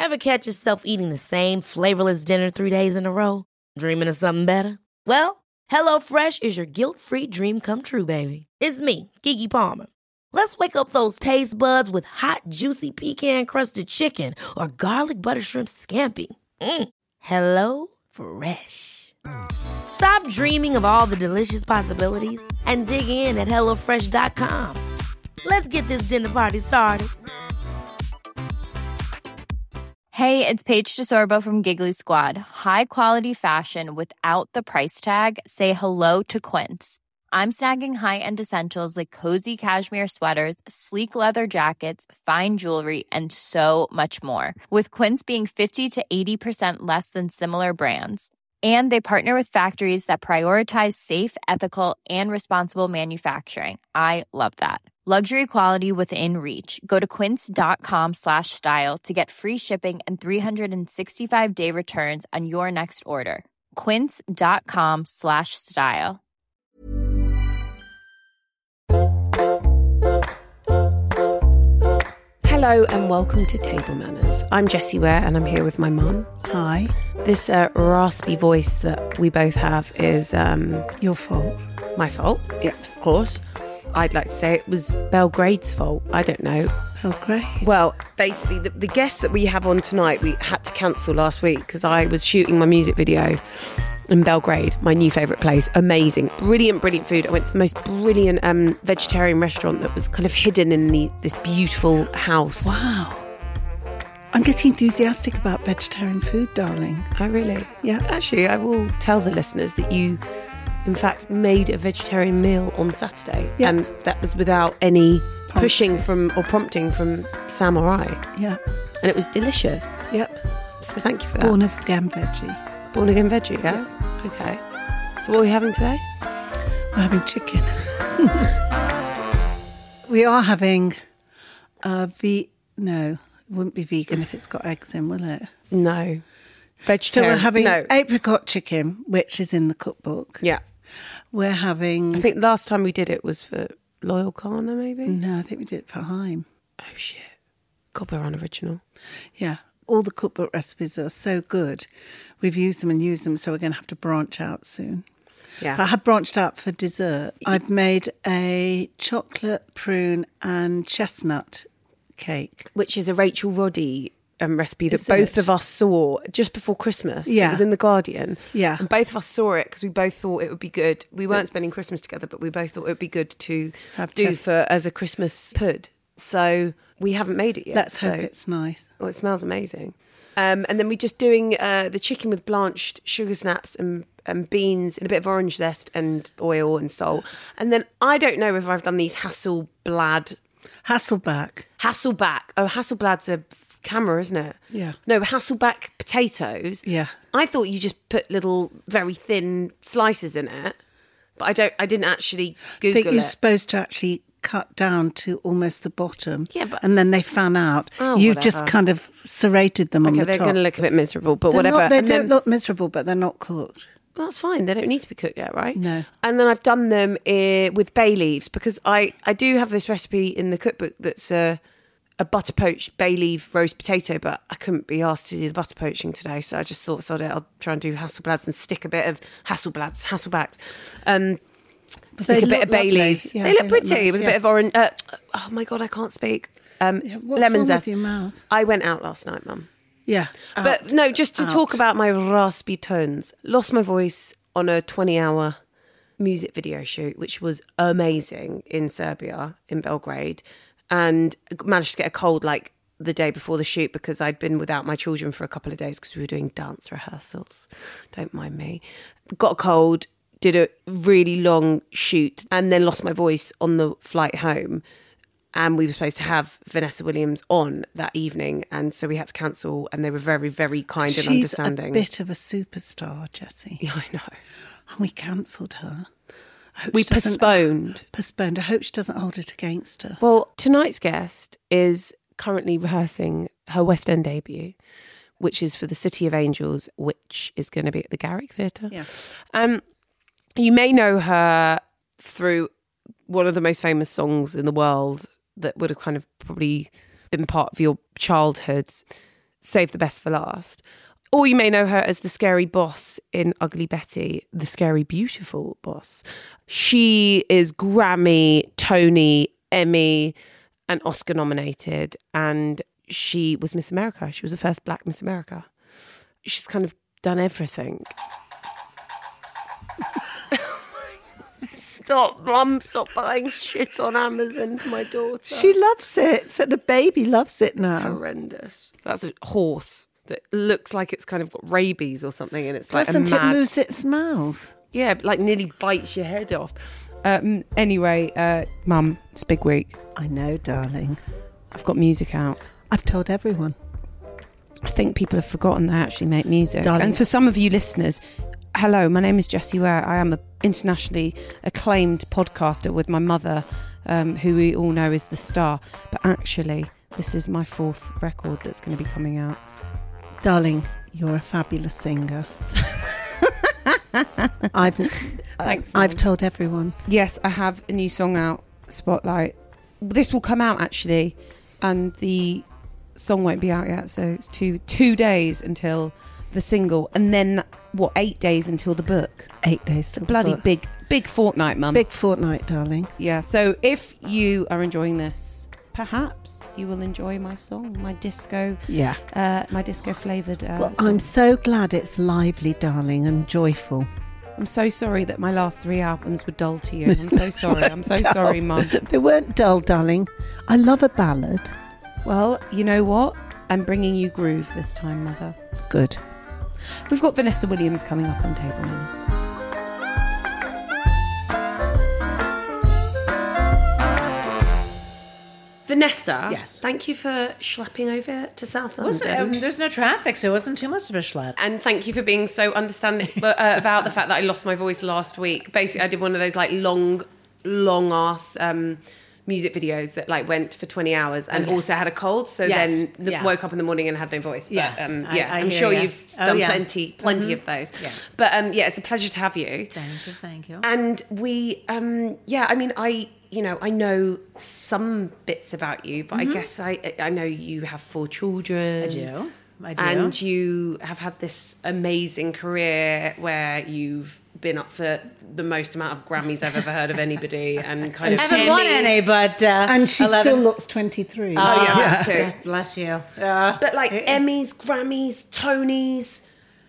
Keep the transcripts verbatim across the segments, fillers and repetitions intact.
Ever catch yourself eating the same flavorless dinner three days in a row? Dreaming of something better? Well, HelloFresh is your guilt-free dream come true, baby. It's me, Keke Palmer. Let's wake up those taste buds with hot, juicy pecan-crusted chicken or garlic butter shrimp scampi. Mm. Hello Fresh. Stop dreaming of all the delicious possibilities and dig in at hello fresh dot com. Let's get this dinner party started. Hey, it's Paige DeSorbo from Giggly Squad. High quality fashion without the price tag. Say hello to Quince. I'm snagging high-end essentials like cozy cashmere sweaters, sleek leather jackets, fine jewelry, and so much more. With Quince being fifty to eighty percent less than similar brands. And they partner with factories that prioritize safe, ethical, and responsible manufacturing. I love that. Luxury quality within reach. Go to quince.com slash style to get free shipping and three sixty-five day returns on your next order. Quince.com slash style. Hello and welcome to Table Manners. I'm Jessie Ware and I'm here with my mum. Hi. This uh, raspy voice that we both have is... Um, Your fault. My fault? Yeah. Of course. I'd like to say it was Belgrade's fault. I don't know. Belgrade? Well, basically, the, the guest that we have on tonight, we had to cancel last week because I was shooting my music video in Belgrade, my new favourite place. Amazing. Brilliant, brilliant food. I went to the most brilliant um, vegetarian restaurant that was kind of hidden in the, this beautiful house. Wow. I'm getting enthusiastic about vegetarian food, darling. Oh, really? Yeah. Actually, I will tell the listeners that you... in fact, made a vegetarian meal on Saturday. Yep. And that was without any Prompting. pushing from or prompting from Sam or I. Yeah. And it was delicious. Yep. So thank you for that. Born again veggie. Born again veggie, yeah? yeah? Okay. So what are we having today? We're having chicken. We are having a ve... No, it wouldn't be vegan if it's got eggs in, will it? No. So Vegetarian. we're having no. apricot chicken, which is in the cookbook. Yeah. We're having... I think last time we did it was for Loyal Kana, maybe? No, I think we did it for Haim. Oh, shit. God, we're unoriginal. Yeah. All the cookbook recipes are so good. We've used them and used them, so we're going to have to branch out soon. Yeah. I have branched out for dessert. I've made a chocolate, prune and chestnut cake. Which is a Rachel Roddy um, recipe that Is both it? of us saw just before Christmas. Yeah. It was in The Guardian. Yeah. And both of us saw it because we both thought it would be good. We weren't spending Christmas together, but we both thought it would be good to Have do chest- for as a Christmas pud. So we haven't made it yet. Let's so. hope it's nice. Oh, it smells amazing. Um, and then we're just doing uh, the chicken with blanched sugar snaps and, and beans and a bit of orange zest and oil and salt. And then I don't know if I've done these Hasselblad... Hasselback. Hasselback. Oh, Hasselblad's a camera, isn't it? Yeah. No, Hasselback potatoes. Yeah. I thought you just put little, very thin slices in it. But I don't. I didn't actually I Google think you're it. supposed to actually cut down to almost the bottom. Yeah, but- and then they fan out. Oh, You've whatever. just kind of serrated them on Okay, the they're top. going to look a bit miserable, but They're whatever. Not, they And don't then- look miserable, but they're not cooked. Well, that's fine. They don't need to be cooked yet, right? No. And then I've done them uh, with bay leaves because I, I do have this recipe in the cookbook that's a, a butter poached bay leaf roast potato, but I couldn't be asked to do the butter poaching today, so I just thought, sod it, I'll try and do Hasselblads and stick a bit of Hasselblads, Hasselbacks. Um, stick They a bit look of bay lovely. leaves. Yeah, they look they look pretty nice, with a yeah. bit of orange. Uh, oh my God, I can't speak. Um, Yeah, what's lemon wrong zest. with your mouth? I went out last night, Mum. Yeah. But out. no, just to Out. talk about my raspy tones. Lost my voice on a twenty-hour music video shoot, which was amazing in Serbia, in Belgrade, and managed to get a cold like the day before the shoot because I'd been without my children for a couple of days because we were doing dance rehearsals. Don't mind me. Got a cold, did a really long shoot, and then lost my voice on the flight home. And we were supposed to have Vanessa Williams on that evening, and so we had to cancel, and they were very, very kind and She's understanding. a bit of a superstar, Jessie. Yeah, I know. And we cancelled her. I hope We she doesn't- postponed. Postponed. I hope she doesn't hold it against us. Well, tonight's guest is currently rehearsing her West End debut, which is for the City of Angels, which is going to be at the Garrick Theatre. yeah. Um, you may know her through one of the most famous songs in the world that would have kind of probably been part of your childhood. save the best for last. Or you may know her as the scary boss in Ugly Betty, the scary, beautiful boss. She is Grammy, Tony, Emmy, and Oscar nominated. And she was Miss America. She was the first black Miss America. She's kind of done everything. Stop, Mum, stop buying shit on Amazon for my daughter. She loves it. So the baby loves it now. It's horrendous. That's a horse that looks like it's kind of got rabies or something, and it's Doesn't like a mad... it moves its mouth? Yeah, like nearly bites your head off. Um, anyway, uh, Mum, it's a big week. I know, darling. I've got music out. I've told everyone. I think people have forgotten they actually make music. Darling. And for some of you listeners, hello, my name is Jessie Ware. I am an internationally acclaimed podcaster with my mother, um, who we all know is the star. But actually, this is my fourth record that's going to be coming out. Darling, you're a fabulous singer. I've Thanks, I've Mum. told everyone. Yes, I have a new song out, Spotlight. This will come out actually, and the song won't be out yet. So it's two two days until the single, and then what? Eight days until the book. Eight days to Bloody the book. big big fortnight, Mum. Big fortnight, darling. Yeah. So if you are enjoying this, perhaps you will enjoy my song, my disco. Yeah. Uh, my disco flavoured. Uh, Well, song. I'm so glad it's lively, darling, and joyful. I'm so sorry that my last three albums were dull to you. I'm so sorry. I'm so sorry, Mum. They weren't dull, darling. I love a ballad. Well, you know what? I'm bringing you groove this time, Mother. Good. We've got Vanessa Williams coming up on Table Manners. Vanessa, Yes. thank you for schlepping over to South London. Wasn't, um, there's no traffic, so it wasn't too much of a schlep. And thank you for being so understanding uh, about the fact that I lost my voice last week. Basically, I did one of those like long, long ass um, music videos that like went for twenty hours and Okay. also had a cold. So Yes, then the, yeah. woke up in the morning and had no voice. But Yeah, um, I- yeah, I I'm hear sure ya. you've Oh, done yeah. plenty, plenty of those. Yeah. But um, yeah, it's a pleasure to have you. Thank you, thank you. And we, um, yeah, I mean, I, you know, I know some bits about you, but I guess I, I know you have four children. I do. I do. And you have had this amazing career where you've been up for the most amount of Grammys I've ever heard of anybody, and kind of I haven't won Emmys. any, but uh, And she eleven. still looks twenty-three. Oh yeah, Yeah. too. Bless you. Uh, But like Emmys, Grammys, Tonys,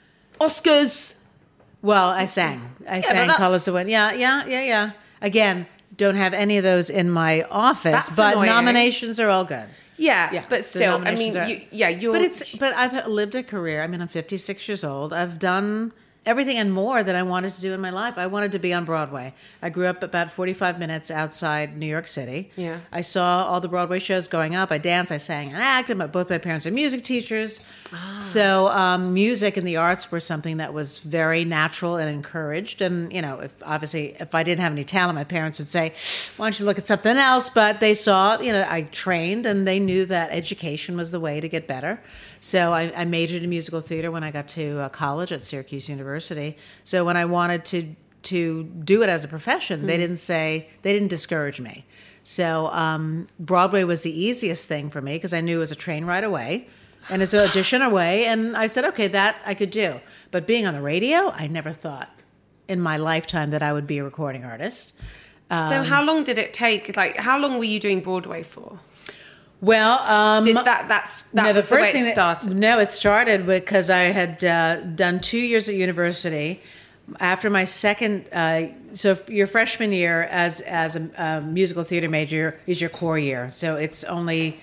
Oscars. well, I sang. I but sang that's- Colors to Win. Yeah, yeah, yeah, yeah. Again, don't have any of those in my office, That's but annoying. nominations are all good. Yeah, Yeah, but the still, I mean, nominations are- you, yeah, you're. But it's but I've lived a career. I mean, I'm fifty-six years old. I've done everything and more that I wanted to do in my life. I wanted to be on Broadway. I grew up about forty-five minutes outside New York City. Yeah. I saw all the Broadway shows going up. I danced, I sang and acted. My, both my parents are music teachers. So um, music and the arts were something that was very natural and encouraged. And, you know, if obviously if I didn't have any talent, my parents would say, why don't you look at something else? But they saw, you know, I trained and they knew that education was the way to get better. So I, I majored in musical theater when I got to uh, college at Syracuse University. So when I wanted to to do it as a profession, they didn't say, they didn't discourage me. So um, Broadway was the easiest thing for me because I knew it was a train ride away and it's an audition away. And I said, okay, that I could do. But being on the radio, I never thought in my lifetime that I would be a recording artist. so how long did it take? Like, how long were you doing Broadway for? Well, um, Did that? That's that no, was the, way it that- started. no, it started because I had uh, done two years at university. After my second, uh, so f- your freshman year as as a, a musical theater major is your core year. So it's only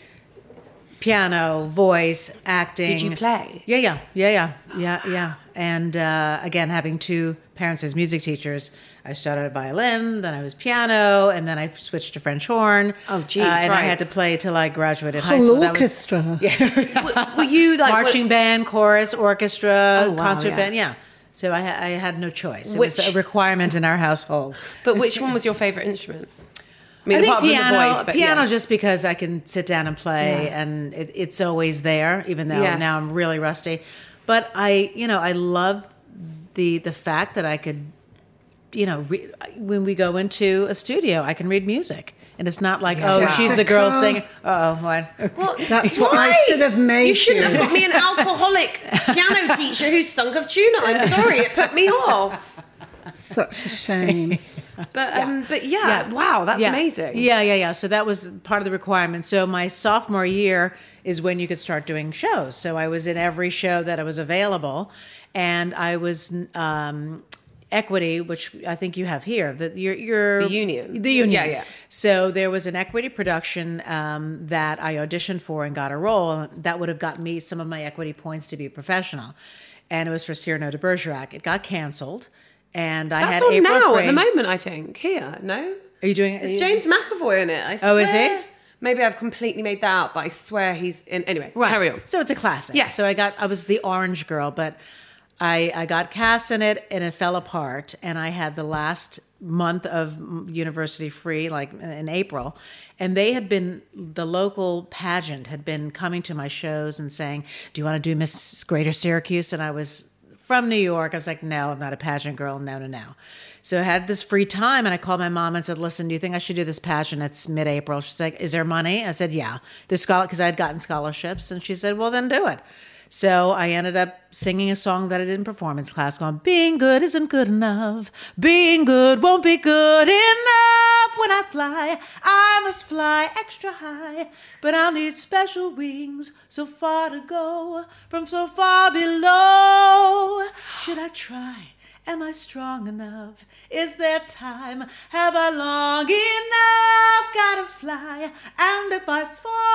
piano, voice, acting. Did you play? Yeah, yeah, yeah, yeah, yeah, yeah. And uh, again, having two parents as music teachers, I started at violin, then I was piano, and then I switched to French horn. Oh, geez, uh, and I right. had to play till I graduated high Whole school. That was- orchestra. were, were you like marching band, chorus, orchestra, Oh, wow, concert yeah. band. Yeah. So I, ha- I had no choice. It Which- was a requirement in our household. But which one was your favorite instrument? I mean, I think apart from piano, the voice, but piano yeah. just because I can sit down and play, Yeah. and it, it's always there. Even though Yes. now I'm really rusty, but I, you know, I love the the fact that I could, you know, re- when we go into a studio, I can read music, And it's not like, oh, she's the girl singing. Uh oh, what? Well, That's what I should have made You shouldn't you. have got me an alcoholic piano teacher who stunk of tuna. I'm sorry, it put me off. Such a shame. But um, but yeah, Yeah. wow, that's yeah. amazing. Yeah, yeah, yeah. So that was part of the requirement. So my sophomore year is when you could start doing shows. So I was in every show that was available, and I was um, Equity, which I think you have here. The your your The union. the union. Yeah, yeah. So there was an Equity production um, that I auditioned for and got a role. That would have gotten me some of my Equity points to be a professional, and it was for Cyrano de Bergerac. It got canceled. And I That's had on April now Frey. at the moment, I think. Here, no? Are you doing it? It's James McAvoy in it, I Oh, is swear. he? Maybe I've completely made that out, but I swear he's in. Anyway, Right. carry on. So it's a classic. Yes. So I got I was the orange girl, but I I got cast in it and it fell apart. And I had the last month of university free, like in April. And they had been the local pageant had been coming to my shows and saying, "Do you want to do Miss Greater Syracuse?" And I was from New York. I was like, no, I'm not a pageant girl. No, no, no. So I had this free time and I called my mom and said, listen, do you think I should do this pageant? It's mid-April. She's like, is there money? I said, yeah. There's scholar because I had gotten scholarships. And she said, well, then do it. So I ended up singing a song that I did in performance class called Being Good Isn't Good Enough. Being good won't be good enough. When I fly, I must fly extra high. But I'll need special wings so far to go from so far below. Should I try? Am I strong enough? Is there time? Have I long enough? Gotta fly. And if I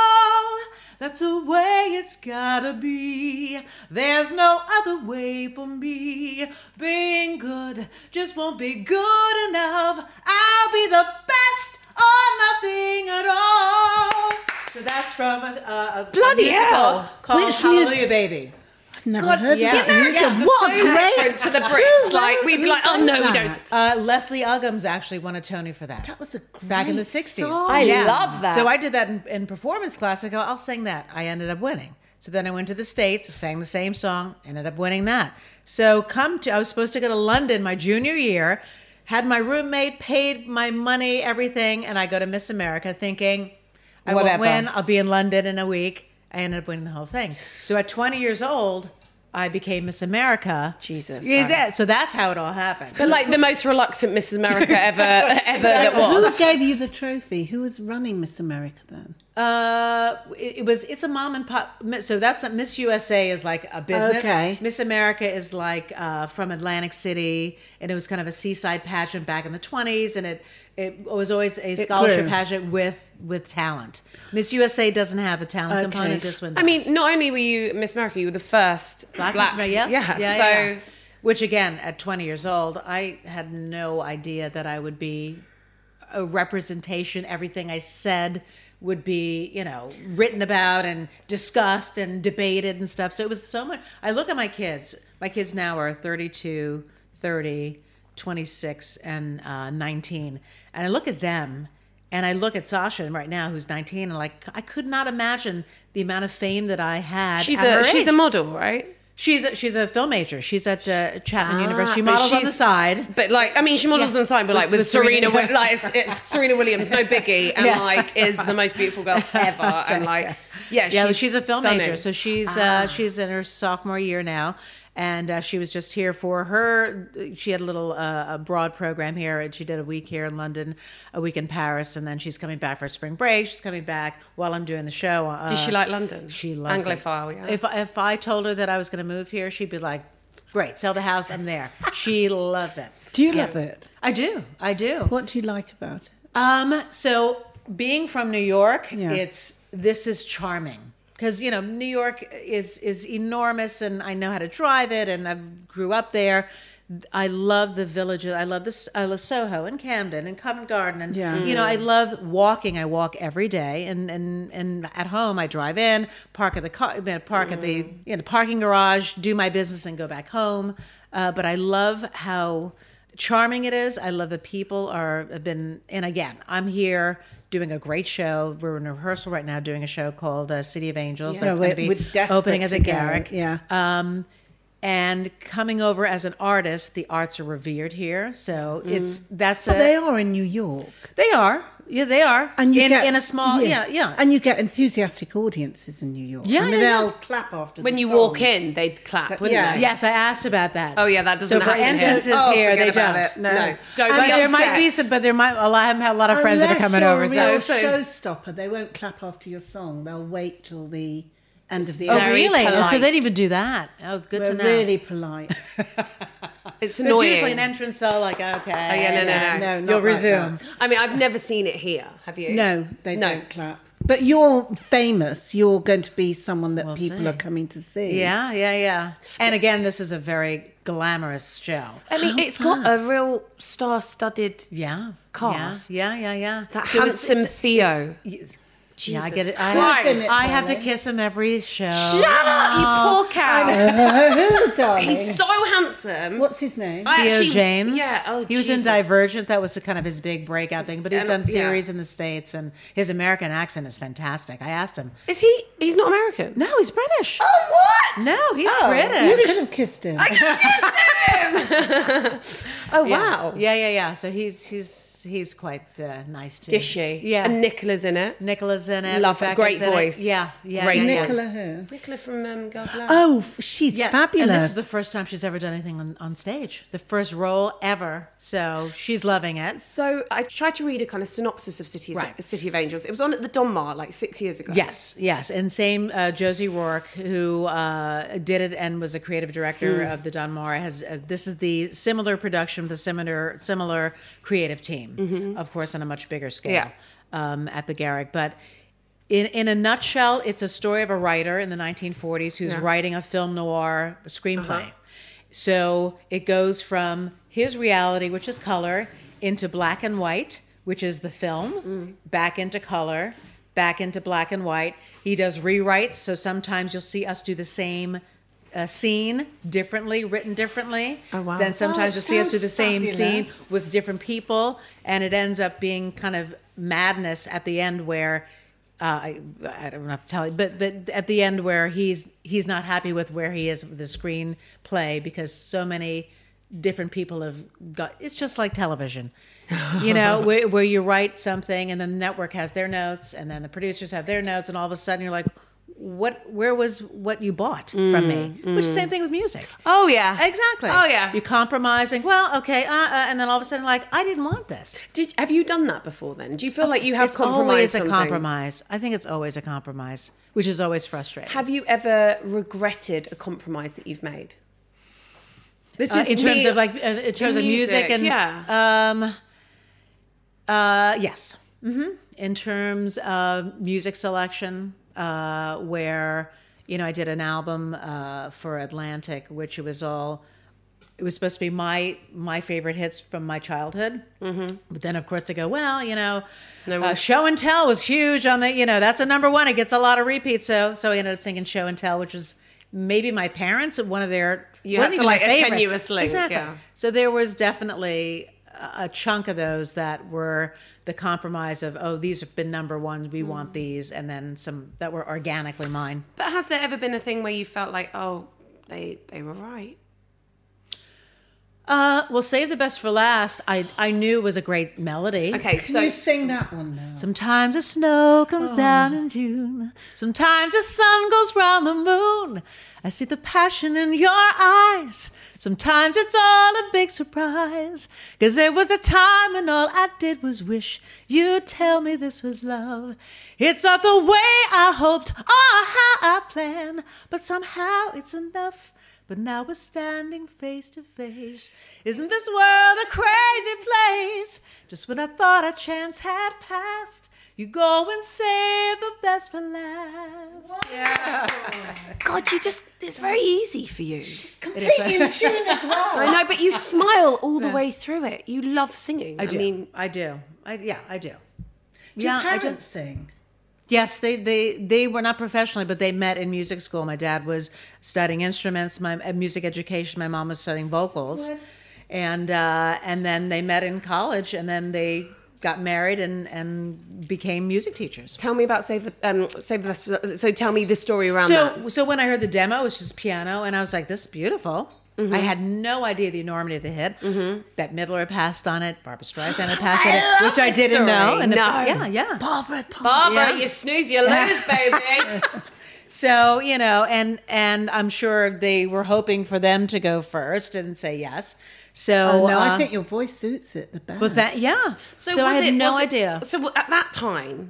fall, that's the way it's gotta be. There's no other way for me. Being good just won't be good enough. I'll be the best or nothing at all. So that's from a, a, a Bloody musical hell. called Which Hallelujah music? Baby. Never God, heard yeah. of that music. Americans are What so great. different to the Brits. Like, we'd be like, oh, no, we that? don't. Uh, Leslie Uggams actually won a Tony for that. That was a great Back in the sixties. song. I love that. So I did that in, in performance class. I go, I'll sing that. I ended up winning. So then I went to the States, sang the same song, ended up winning that. So come to, I was supposed to go to London my junior year, had my roommate, paid my money, everything, and I go to Miss America thinking, I Whatever. won't win, I'll be in London in a week. I ended up winning the whole thing. So at twenty years old, I became Miss America. Jesus Is Christ. that? So that's how it all happened. But like the most reluctant Missus America ever, ever that was. Who gave you the trophy? Who was running Miss America then? Uh, it, it was. It's a mom and pop. So that's Miss U S A is like a business. Okay. Miss America is like uh, from Atlantic City, and it was kind of a seaside pageant back in the twenties, and it it was always a scholarship grew. pageant with with talent. Miss U S A doesn't have a talent Okay. component. This one, I does. mean, not only were you Miss America, you were the first Black, black. Miss America, yeah, yeah. yeah, so yeah, yeah. Which again, at twenty years old, I had no idea that I would be a representation. Everything I said would be, you know, written about and discussed and debated and stuff. So it was so much. I look at my kids. My kids now are thirty-two, thirty, twenty-six, and uh, nineteen. And I look at them and I look at Sasha right now, who's nineteen, and like, I could not imagine the amount of fame that I had. she's at a her she's age. a model, right? She's a, she's a film major. She's at uh, Chapman Ah, University. She but models on the she's- side. But like, I mean, she models Yeah. on the side, but like With- with, with Serena, Serena. Wi- like it's- it, Serena Williams, no biggie, and Yeah. like is the most beautiful girl ever, and like, yeah, Yeah, she's, she's a film stunning. major. So she's uh, she's in her sophomore year now, and uh, she was just here for her. She had a little uh, a broad program here, and she did a week here in London, a week in Paris, and then she's coming back for spring break. She's coming back while I'm doing the show. Uh, Does she like London? She loves it. Anglophile, yeah. If if I told her that I was going to move here, she'd be like, "Great, sell the house. I'm there." She loves it. Do you love it? I do. I do. What do you like about it? Um, so being from New York, Yeah. it's this is charming because you know New York is is enormous, and I know how to drive it, and I grew up there. I love the villages. I love this. I love Soho and Camden and Covent Garden, and Yeah. you know I love walking. I walk every day, and and and at home I drive in, park at the car, park at the you know parking garage, do my business, and go back home. Uh, but I love how charming it is. I love the people are have been, and again, I'm here doing a great show. We're in rehearsal right now, doing a show called uh, City of Angels. Yeah, That's we're- going we're to be desperate opening at the to go, Garrick. yeah. Um, and coming over as an artist, the arts are revered here. So it's that's But a, they are in New York. they are. Yeah, they are. And you in, get in a small, yeah, yeah. And you get enthusiastic audiences in New York. Yeah, I mean, yeah, they'll yeah. clap after When the you song. walk in, they'd clap, wouldn't yeah. they? Yes, I asked about that. Oh yeah, that doesn't So for happen here. entrances Oh, here, forget they about don't. it. No, No. Don't but be there might be upset. some. But there might. Well, I have had a lot of friends that are coming Unless over. you're a So. real So- showstopper, they won't clap after your song. They'll wait till the end of the Oh, Very really? Oh, so polite. they didn't even do that. Oh, good We're to know. really polite. It's There's annoying. usually an entrance though, like okay. Oh, yeah, no, no, no. No, not You'll like resume. I mean, I've never seen it here. Have you? No, they No. don't clap. But you're famous. You're going to be someone that We'll people see. are coming to see. Yeah, yeah, yeah. And again, this is a very glamorous show. I mean, it's got a real star-studded. Yeah. Cast. Yeah, yeah, yeah. yeah. That So it's- handsome it's- Theo. it's- Yeah, I Jesus get it. I, Christ. I have to kiss him every show. Shut up, you poor cow. Oh, darling. He's so handsome. What's his name? I Theo actually- James. Yeah. Oh, he was in Jesus. Divergent. That was kind of his big breakout thing. But he's And, done yeah. series in the States, and his American accent is fantastic. I asked him. Is he? He's not American. No, he's British. Oh, what? No, he's Oh. British. You could have kissed him. Oh, Yeah. wow. Yeah, yeah, yeah. So he's he's he's quite uh, nice too. Dishy. Yeah. And Nicola's in it. Nicola's in it. Love her. Rebecca's Great in it. voice. Yeah, yeah. Great yeah, yeah. Nicola who? Nicola from um, Girls Aloud. Oh, f- she's Yeah, fabulous. And this is the first time she's ever done anything on, on stage. The first role ever. So she's loving it. So I tried to read a kind of synopsis of City, Right. City of Angels. It was on at the Donmar like six years ago. Yes, yes. And same uh, Josie Rourke, who uh, did it and was a creative director of the Donmar, has uh, this is the similar production with a similar similar creative team, of course, on a much bigger scale Yeah. um, at the Garrick. But in in a nutshell, it's a story of a writer in the nineteen forties who's Yeah. writing a film noir screenplay. So it goes from his reality, which is color, into black and white, which is the film, back into color, back into black and white. He does rewrites, so sometimes you'll see us do the same uh, scene differently, written differently. Oh, wow. Then sometimes Oh, you'll see us do sounds the same scene fabulous. with different people, and it ends up being kind of madness at the end where uh, I, I don't have to tell you, but but at the end where he's he's not happy with where he is with the screenplay because so many different people have got. It's just like television, you know, where, where you write something and then the network has their notes and then the producers have their notes, and all of a sudden you're like, what? Where was what you bought from me? Which is the same thing with music. Oh, yeah. Exactly. Oh, yeah. You're compromising. Well, okay, uh, uh, and then all of a sudden, like, I didn't want this. Did, have you done that before then? Do you feel like you have It's compromised always a on compromise. I think it's always a compromise, which is always frustrating. things? Have you ever regretted a compromise that you've made? This Uh, is in terms me- of like, uh, in terms of music, music, and yeah. um, uh, yes, hmm in terms of music selection, uh, where you know I did an album uh, for Atlantic, which it was all. It was supposed to be my my favorite hits from my childhood, mm-hmm. but then of course they go, well, you know, No, uh, we- Show and Tell was huge on the, you know, that's a number one. It gets a lot of repeats, so so I ended up singing Show and Tell, which was maybe my parents, one of their You wasn't had to, even my like, a favorites. tenuous link, Exactly. yeah. So there was definitely a a chunk of those that were the compromise of, oh, these have been number ones, we want these, and then some that were organically mine. But has there ever been a thing where you felt like, oh, they they were right? Uh, well, Save the Best for Last, I, I knew was a great melody. Okay, Can so you sing that one now? Sometimes the snow comes down in June. Sometimes the sun goes round the moon. I see the passion in your eyes. Sometimes it's all a big surprise. 'Cause there was a time when all I did was wish you'd tell me this was love. It's not the way I hoped or how I planned, but somehow it's enough. But now we're standing face to face. Isn't this world a crazy place? Just when I thought our chance had passed, you go and save the best for last. Yeah. God, you just, it's very easy for you. Completely in tune as well. I know, but you smile all the way through it. You love singing. I, I do. mean, I do. I, yeah, I do. Do yeah, your I do. parents sing? Yes, they, they they were not professionally, but they met in music school. My dad was studying instruments, my uh, music education. My mom was studying vocals, and uh, and then they met in college, and then they got married and, and became music teachers. tell me about Save the, um, Save the Best. So tell me the story around So that. so when I heard the demo, it was just piano, and I was like, "This is beautiful." Mm-hmm. I had no idea the enormity of the hit. Mm-hmm. Bette Midler had passed on it. Barbara Streisand had passed on it, which I didn't know. And no. the, yeah, yeah. Barbara, Barbara, Yeah. you snooze, you lose, baby. So, you know, and and I'm sure they were hoping for them to go first and say yes. So Oh, no, uh, I think your voice suits it the best. but that yeah. So, I was had it- no was it- idea. So at that time,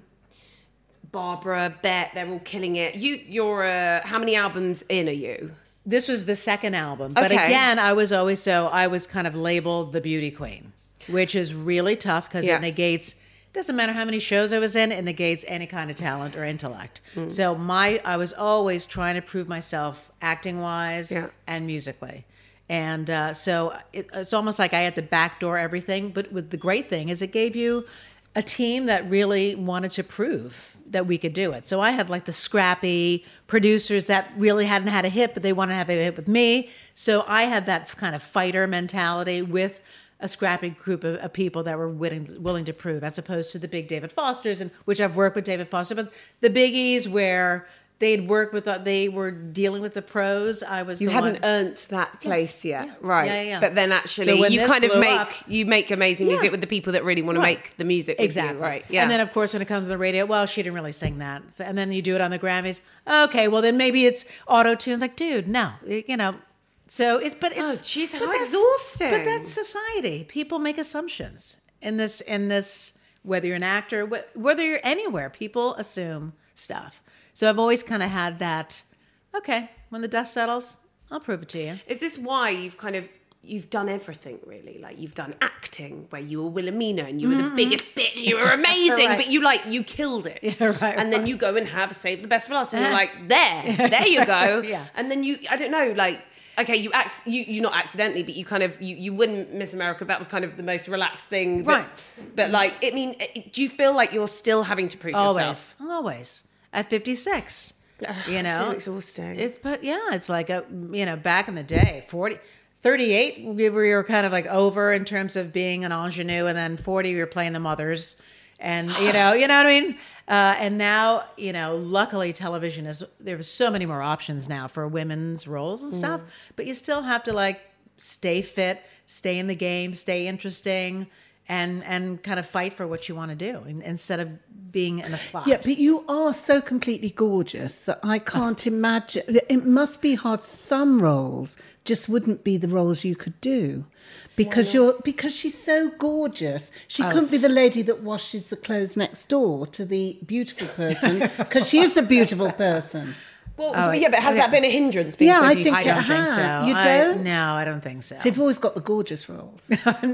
Barbara, Bette, they're all killing it. You, you're uh, how many albums in are you? This was the second album, but Okay. again, I was always so I was kind of labeled the beauty queen, which is really tough because Yeah. it negates. Doesn't matter how many shows I was in, it negates any kind of talent or intellect. Mm. So my I was always trying to prove myself acting wise Yeah. and musically. And uh, so it, it's almost like I had to backdoor everything. But with the great thing is it gave you a team that really wanted to prove that we could do it. So I had like the scrappy producers that really hadn't had a hit, but they wanted to have a hit with me. So I had that kind of fighter mentality with a scrappy group of, of people that were willing, willing to prove, as opposed to the big David Fosters, and which I've worked with David Foster, but the biggies where they'd worked with, uh, they were dealing with the pros. I was You the hadn't one. earned that place Yeah. yet, Yeah. right? Yeah, yeah, yeah. But then actually, So when you this kind of blew make up- you make amazing music Yeah. with the people that really want to Right. make the music. with Exactly. you, right? Yeah. And then, of course, when it comes to the radio, well, she didn't really sing that. So- and then you do it on the Grammys. Okay, well, then maybe it's auto tunes. Like, dude, no, you know. So it's, but it's, Oh, jeez, but how that's- exhausting. But that's society. People make assumptions in this, in this. Whether you're an actor, wh- whether you're anywhere, people assume stuff. So I've always kind of had that. Okay, when the dust settles, I'll prove it to you. Is this why you've kind of you've done everything really? Like you've done acting where you were Wilhelmina and you were the biggest bitch, you were amazing, Right. but you like you killed it. Yeah, right, and then right. you go and have Save the Best for Last, and you're like, there, there you go. Yeah. And then you, I don't know, like. Okay, you act, you you not accidentally, but you kind of you you wouldn't Miss America. That was kind of the most relaxed thing, that- Right. But like, I mean, it- do you feel like you're still having to prove Always, yourself? always at fifty-six. You know, so exhausting. It's but yeah, it's like a you know back in the day, forty, thirty-eight, we were kind of like over in terms of being an ingenue, and then forty, we were playing the mothers, and you know, you know what I mean. Uh, and now, you know, luckily television is, there's so many more options now for women's roles and stuff, but you still have to like stay fit, stay in the game, stay interesting, and and kind of fight for what you want to do in- instead of being in a slot. Yeah, but you are so completely gorgeous that I can't imagine. It must be hard. Some roles just wouldn't be the roles you could do because you're because she's so gorgeous. She couldn't be the lady that washes the clothes next door to the beautiful person because she is the beautiful person. Well, yeah, but has that been a hindrance? Being Yeah, so I beautiful? think I don't it think has. so. You I- don't? no, I don't think so. So you've always got the gorgeous roles.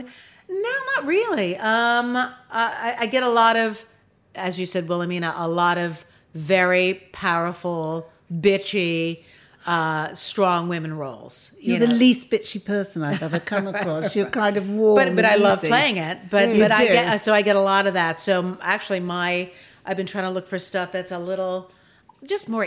No, not really. Um, I, I get a lot of, as you said, Wilhelmina, a lot of very powerful, bitchy, uh, strong women roles. You You're the know? least bitchy person I've ever come across. You're kind of warm. but but I and love easy. playing it. But Mm, you but I do. get so I get a lot of that. So actually, my I've been trying to look for stuff that's a little, just more,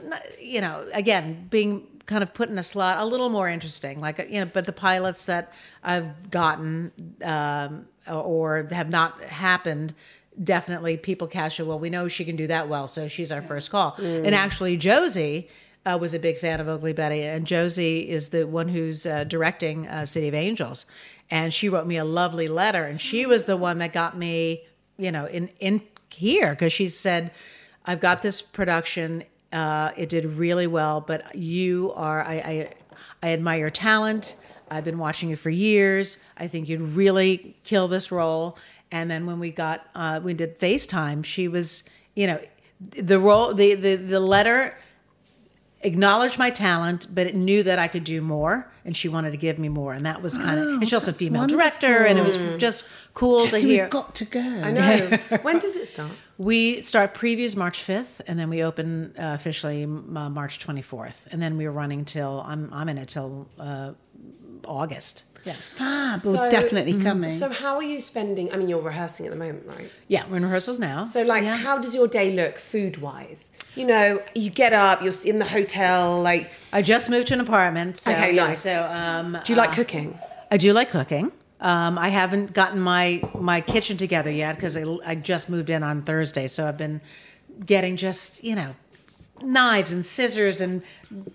you know, again being kind of put in a slot, a little more interesting. Like you know, but the pilots that I've gotten um, or have not happened. Definitely, people catch her. Well, we know she can do that well, so she's our first call. Mm. And actually, Josie uh, was a big fan of Ugly Betty, and Josie is the one who's uh, directing uh, City of Angels, and she wrote me a lovely letter, and she was the one that got me, you know, in in here because she said, "I've got this production. Uh, it did really well, but you are I, I I admire your talent. I've been watching you for years. I think you'd really kill this role." And then when we got, uh, we did FaceTime, she was, you know, the role, the, the, the letter acknowledged my talent, but it knew that I could do more, and she wanted to give me more. And that was kind of, and she's also a that's female wonderful. director, and it was just cool to Jessie, hear. we've got to go. I know. When does it start? We start previews March fifth, and then we open uh, officially uh, March twenty-fourth. And then we're running till, I'm, I'm in it till uh, August. Yeah. Fab. Well, definitely coming. So how are you spending? I mean, you're rehearsing at the moment, right? Yeah, we're in rehearsals now. So like, Yeah. how does your day look food-wise? You know, you get up, you're in the hotel, like, I just moved to an apartment. So, Okay, yeah, nice. So, um, do you like uh, cooking? I do like cooking. Um, I haven't gotten my my kitchen together yet because I, I just moved in on Thursday. So I've been getting just you know knives and scissors and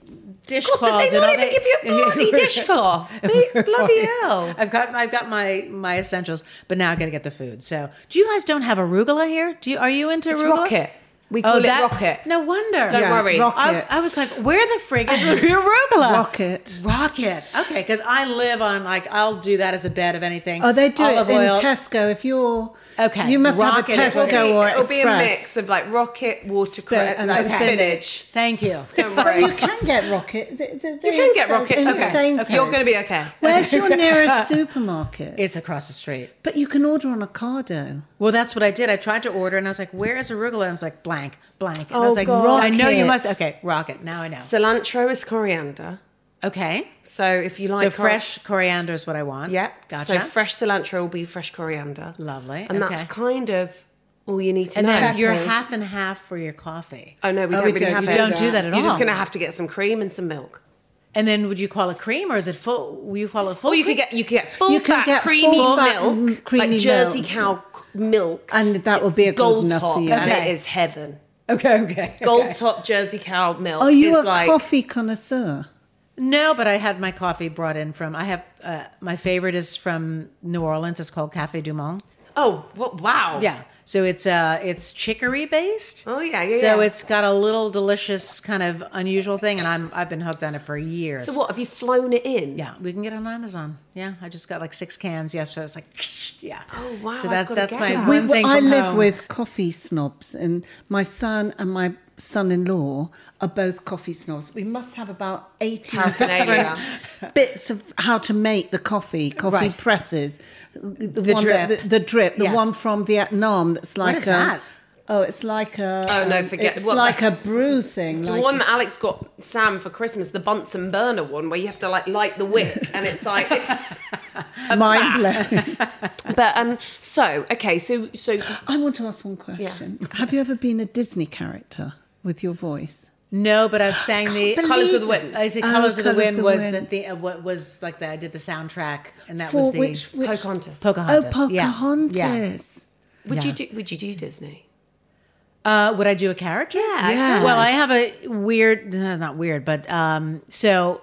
dishcloths. God, they you know, not even give you a bloody dishcloth. They- Bloody hell. I've got I've got my my essentials, but now I got to get the food. So, do you guys don't have arugula here? Do you? Are you into It's arugula? rocket. We call Oh, it that, rocket. No wonder. Don't Yeah, worry. rocket. I, I was like, where the frig is the arugula? Rocket. Rocket. Okay, because I live on, like, I'll do that as a bed of anything. Oh, they do Olive it in oil. Tesco. If you're Okay, you must Rocket have is a what Tesco it- or It'll Express. be a mix of like rocket, watercress, and like okay. spinach. Thank you. Don't But worry. you can get Rocket. They, they, You can get rocket. in Okay. Sainsbury's. You're going to be okay. Where's your nearest supermarket? It's across the street. But you can order on Ocado. Well, that's what I did. I tried to order, and I was like, where is arugula? And I was like, blank, blank. And I Oh, was like, God. I know you Rocket. must. Okay, rocket. Now I know. Cilantro is coriander. Okay. So if you like So cor- fresh coriander is what I want. yeah. Gotcha. So fresh cilantro will be fresh coriander. Lovely. And okay. that's kind of all you need to And know. then you're Peppers. half and half for your coffee. Oh no, we Oh, don't we really don't- have you it. don't do that at You're just all. going to have to get some cream and some milk. And then would you call it cream or is it full? Will you call it full? Or you cream? could get you could get full You can fat get creamy full fat, milk, mm, creamy like Jersey milk. cow c- milk, And that will It's be a good gold enough top, for you. and Okay. it is heaven. Okay, okay. Gold okay. top Jersey cow milk. Are you is a like, coffee connoisseur? No, but I had my coffee brought in from. I have uh, my favorite is from New Orleans. It's called Café Du Monde. Oh, what, wow. Yeah. So it's uh it's chicory based. Oh, yeah, yeah, So yeah. it's got a little delicious kind of unusual thing, and I'm I've been hooked on it for years. So what, have you flown it in? Yeah, we can get it on Amazon. Yeah, I just got like six cans yesterday. I was like, yeah. Oh, wow, So I've that gotta that's get my that. one We, thing I from live home. with coffee snobs, and my son and my son-in-law are both coffee snobs. We must have about eighteen Paraphernalia. different bits of how to make the coffee, coffee Right. presses, the, The one drip. that- the, the drip, the Yes. one from Vietnam that's like is a. that? Oh, it's like a. Oh, no, um, forget- It's what- like a brew thing. The like one that Alex got Sam for Christmas, the Bunsen burner one, where you have to like light the wick, and it's like it's mind blowing. But um, so okay, so so I want to ask one question. Have you ever been a Disney character with your voice? No, but I've sang the Colours of the Wind. I say Oh, Colors of the Colours of Wind the was Wind. the, the uh, what was like the I did the soundtrack, and that For was the which, which Pocahontas. Pocahontas. Oh, Yeah. Pocahontas. would Yeah. you do would you do Disney? Uh, would I do a character? Yeah, Yeah. Well, I have a weird, no, not weird, but um, so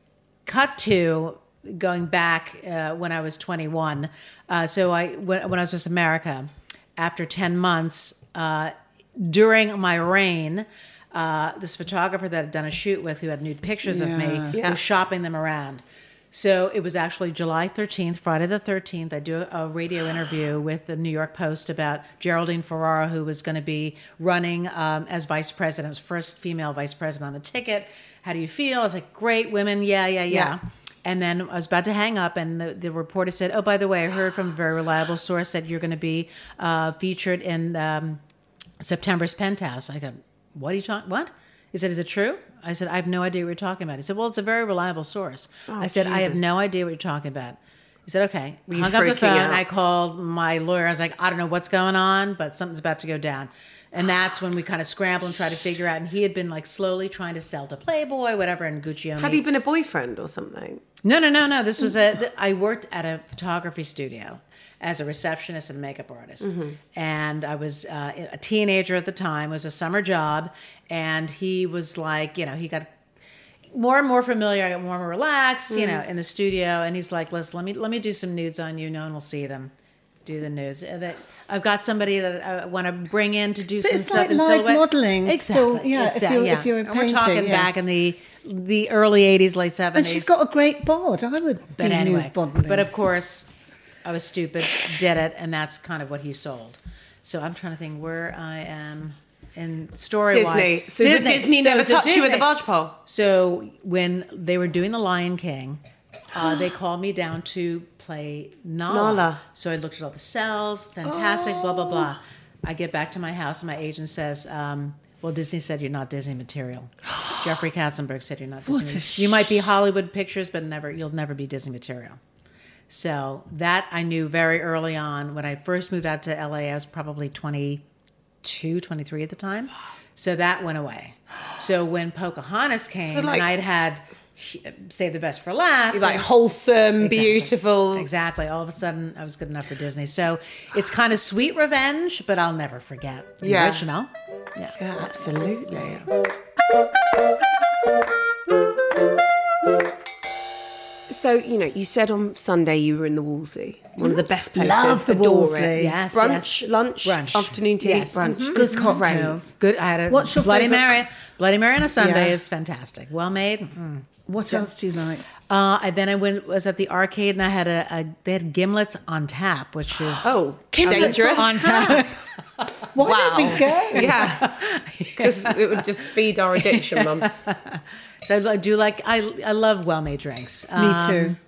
cut to going back uh, when I was twenty-one. Uh, so I when, when I was Miss America, after ten months uh, during my reign. Uh, this photographer that I'd done a shoot with, who had nude pictures of me, Yeah. was shopping them around. So it was actually July thirteenth, Friday the thirteenth. I do a, a radio interview with the New York Post about Geraldine Ferrara, who was going to be running um, as vice president. It was first female vice president on the ticket. How do you feel? I was like, great, women, yeah, yeah, yeah. Yeah. And then I was about to hang up, and the, the reporter said, oh, by the way, I heard from a very reliable source that you're going to be uh, featured in um, September's Penthouse. I go, what are you talking? What? He said, is it true? I said, I have no idea what you're talking about. He said, well, it's a very reliable source. I said, I have Jesus. no idea what you're talking about. He said, okay. you Hung up the freaking phone. out? I called my lawyer. I was like, I don't know what's going on, but something's about to go down. And that's when we kind of scrambled and tried to figure out. And he had been like slowly trying to sell to Playboy, whatever, and Gucci. Have you been a boyfriend or something? No, no, no, no. This was a. th- I worked at a photography studio as a receptionist and makeup artist, Mm-hmm. and I was uh, a teenager at the time. It was a summer job, and he was like, you know, he got more and more familiar. I got more and more relaxed, you know, Mm-hmm. in the studio, and he's like, "Listen, let me let me do some nudes on you. No one will see them. Do the nudes." And that I've got somebody that I want to bring in to do But some it's stuff like in live silhouette. modelling. It's Exactly. still- yeah, if Exact- you're- yeah. if you're And we're painting, talking yeah. back in the the early eighties, late seventies. And she's got a great bod. I would But be anyway, nude modelling. but of course, I was stupid, did it, and that's kind of what he sold. So I'm trying to think where I am in story wise. Disney. So Disney, Disney So- never so touched you with the Disney- barge pole? So when they were doing The Lion King, uh, they called me down to play Nala. Nala. So I looked at all the cells, fantastic, blah, blah, blah. I get back to my house and my agent says, um, well, Disney said you're not Disney material. Jeffrey Katzenberg said you're not Disney What a material. sh- You might be Hollywood pictures, but never you'll never be Disney material. So that I knew very early on. When I first moved out to L A, I was probably twenty-two, twenty-three at the time. So that went away. So when Pocahontas came, So, like- and I'd had Save the Best for Last. Like and- wholesome, Exactly. beautiful. Exactly. All of a sudden, I was good enough for Disney. So it's kind of sweet revenge, but I'll never forget the Yeah. original. Yeah. Yeah, absolutely. So, you know, you said on Sunday you were in the Wolsey, one of the best places. Love the Adore Wolsey. it. Yes, Brunch, yes. lunch, Brunch. afternoon tea, Yes. brunch. Mhm. Good It's cocktails. Good. I had a What's your Bloody favourite- Mary. Bloody Mary on a Sunday Yeah. is fantastic. Well made. Mm. What else do you like? Uh, and then I went was at the arcade and I had a, a they had gimlets on tap, which is Oh, Gimlets dangerous. on tap. Why Wow. don't we go? Yeah, because it would just feed our addiction, Mum. so I do like I I love well made drinks. Me too.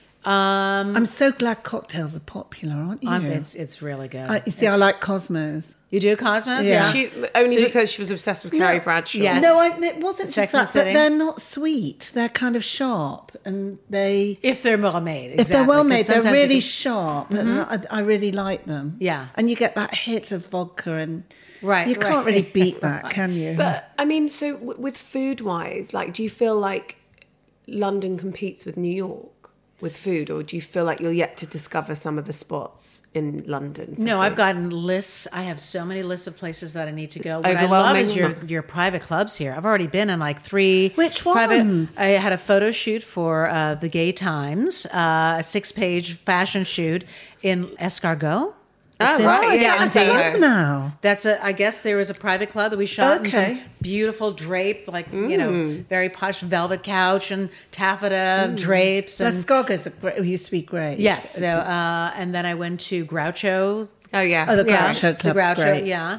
Um, I'm so glad cocktails are popular, aren't you? um, it's it's really good. I, you see, I like Cosmos. you do Cosmos, Yeah. yeah. She, only So- because she was obsessed with Carrie Bradshaw. Yes. No, I, it wasn't Sex just and that, the but City. they're not sweet. They're kind of sharp, and they If they're well made, if they're well made, they're really Really sharp, and I, I really like them. Yeah. and you get that hit of vodka, and Right, you can't right. really beat that, can you? But I mean, so w- with food wise, like, do you feel like London competes with New York with food, or do you feel like you're yet to discover some of the spots in London? for No, food? I've gotten lists. I have so many lists of places that I need to go. What I love Overwhelming. is your your private clubs here. I've already been in like three. Which private- ones? I had a photo shoot for uh, the Gay Times, uh, a six page fashion shoot in Escargot. It's in- right, yeah, on I see Dean. her. now. That's a. I guess there was a private club that we shot in Okay. some beautiful draped, like you know, very posh velvet couch and taffeta drapes. And Escargot's a great, it used to be great. yes, so uh, and then I went to Groucho. Oh yeah. Oh, the Yeah, Groucho the Club's Groucho, great. yeah.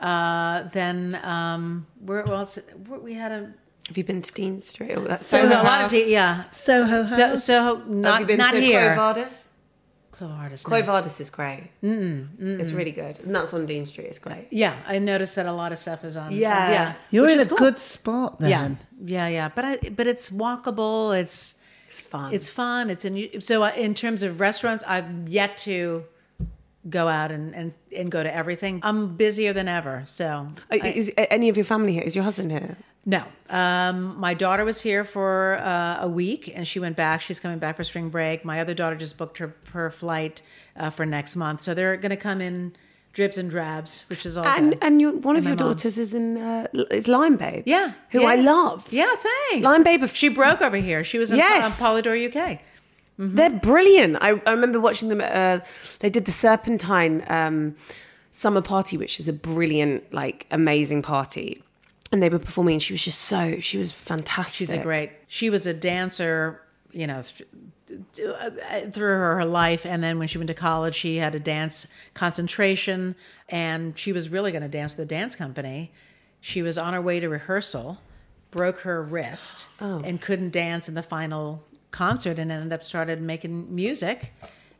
Uh, then um, where else? Where, we had a Have you been to Dean Street? Or that so Soho a lot of House? tea, yeah. Soho So House. so Have not you been not to here. Quo Vadis? Clo Artist, Quo no. Vadis is great. Mm, It's really good, and that's on Dean Street. It's great. Yeah, I noticed that a lot of stuff is on. Yeah. yeah. You're which in a is cool. good spot then. Yeah, yeah, yeah. But I but it's walkable. It's It's fun. it's fun. It's in so uh, in terms of restaurants, I've yet to go out and, and, and go to everything. I'm busier than ever. So Uh, is any of your family here? Is your husband here? no, um, my daughter was here for uh, a week and she went back. She's coming back for spring break. My other daughter just booked her her flight uh, for next month. So they're going to come in dribs and drabs, which is all And good. and your, one of And my your mom. daughters is in uh, is Lime Babe. Yeah, who yeah. I love. Yeah, thanks. Lime Babe. She broke over here. She was in Yes. um, Polydor U K. They're brilliant. I, I remember watching them. At, uh, they did the Serpentine um, summer party, which is a brilliant, like, amazing party. And they were performing, and she was just so. She was fantastic. She's a great. She was a dancer, you know, th- through her, her life, and then when she went to college, she had a dance concentration, and she was really going to dance with a dance company. She was on her way to rehearsal, broke her wrist, and couldn't dance in the final concert, and ended up started making music,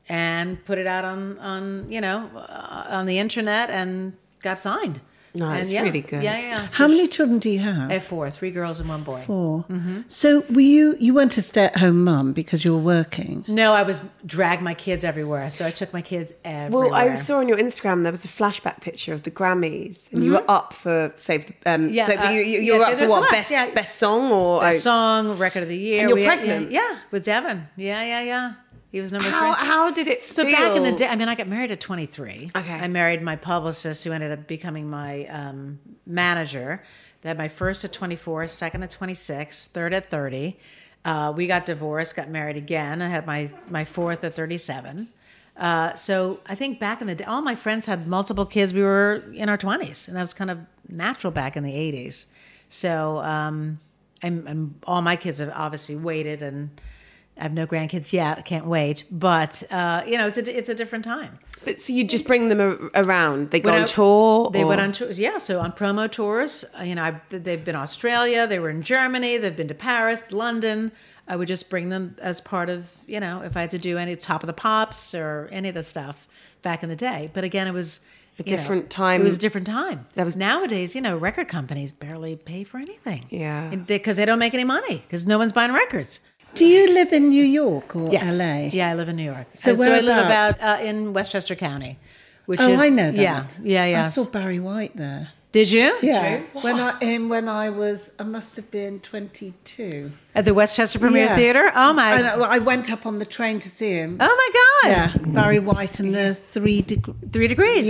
and put it out on on you know uh, on the internet, and got signed. No, And it's yeah, really good. Yeah, yeah. So How many children do you have? I have four, three girls and one boy. Four. So were you, you weren't a stay-at-home mum because you were working? No, I was drag my kids everywhere, so I took my kids everywhere. Well, I saw on your Instagram there was a flashback picture of the Grammys, and you were up for save. the- Um, Yeah, Save the- uh, you, you, you yeah, were Save up for the what Swats, best yeah. best song or Best oh, song, record of the year. And you're We had- pregnant? Yeah, with Devin. Yeah, yeah, yeah. He was number How three. how did it But feel? back in the day, I mean, I got married at twenty-three. Okay. I married my publicist, who ended up becoming my um, manager. I had my first at twenty-four, second at twenty-six, third at thirty. Uh, we got divorced, got married again. I had my, my fourth at thirty-seven. Uh, so I think back in the day, all my friends had multiple kids. We were in our twenties, and that was kind of natural back in the eighties. So, um, and, and all my kids have obviously waited, and I have no grandkids yet. I can't wait. But, uh, you know, it's a, it's a different time. But so you just bring them a- around. They go When on I- tour. They or- went on tours, yeah. So on promo tours, uh, you know, I, they've been Australia, they were in Germany, they've been to Paris, London. I would just bring them as part of, you know, if I had to do any Top of the Pops or any of the stuff back in the day. But again, it was A you know, different time. It was a different time. That was- nowadays, you know, record companies barely pay for anything. Yeah. because they don't make any money because no one's buying records. Do you live in New York or Yes. L A? Yeah, I live in New York. So Uh, so I live whereabouts? about uh, in Westchester County, which Oh, is I know that. Yeah, yeah, yeah. I saw Barry White there. Did you? Yeah, when I in when I was, I must have been twenty-two. At the Westchester Premier Yes. Theater? Oh my! I, know, I went up on the train to see him. Oh my God! Yeah, Barry White and the three deg- Three degrees. Yeah.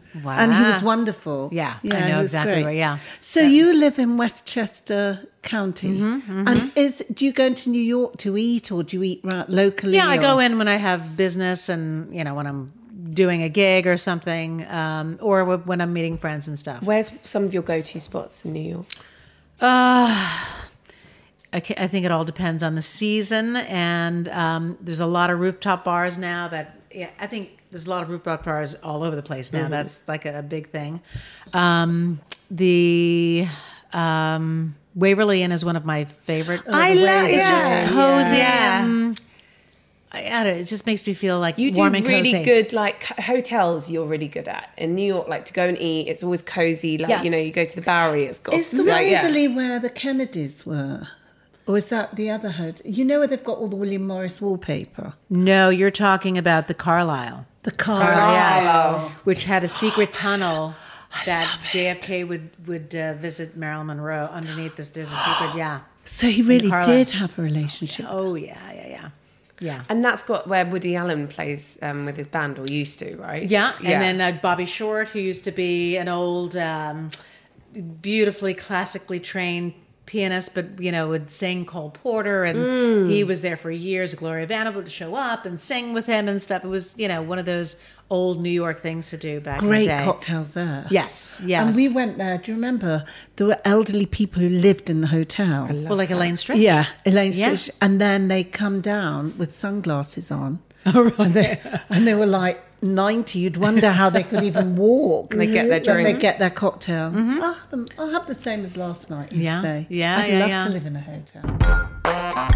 Wow. And he was wonderful. Yeah, I he know was exactly great. where, yeah. So you live in Westchester County. Mm-hmm, And is do you go into New York to eat, or do you eat right locally? Yeah, I or- go in when I have business and, you know, when I'm doing a gig or something, um, or when I'm meeting friends and stuff. Where's some of your go-to spots in New York? Uh, I, ca- I think it all depends on the season, and um, there's a lot of rooftop bars now that, yeah, I think there's a lot of rooftop bars all over the place now. Mm-hmm. That's like a, a big thing. Um, the um, Waverly Inn is one of my favorite. I love it. It's Yeah. just cozy. Yeah. And, I, I don't know, it just makes me feel like You do warm and really cozy. good, like hotels. You're really good at in New York. Like to go and eat, it's always cozy. Like Yes. you know, you go to the Bowery. It's got Is the like, yeah. Waverly where the Kennedys were? Or is that the other hood? You know where they've got all the William Morris wallpaper? No, you're talking about the Carlisle. The car. Yes, which had a secret tunnel that J F K would would uh, visit Marilyn Monroe underneath this. There's a secret, yeah. So he really Carlisle. did have a relationship. Oh yeah, yeah, yeah, yeah. And that's got where Woody Allen plays um, with his band, or used to, right? Yeah, and then uh, Bobby Short, who used to be an old, um, beautifully classically trained pianist, but you know would sing Cole Porter, and mm. he was there for years. Gloria Vanderbilt would show up and sing with him and stuff. It was you know one of those old New York things to do back Great in the day. cocktails there. Yes, yes. And we went there. Do you remember? There were elderly people who lived in the hotel. Well, like Elaine Stritch. Yeah, Elaine Yeah. Stritch. And then they come down with sunglasses on. Oh, right. And they, and they were like ninety. You'd wonder how they could even walk. They get their When they drink. get their cocktail. I'll, have them, I'll have the same as last night, you'd Yeah. say. Yeah, I'd yeah, love yeah. to live in a hotel.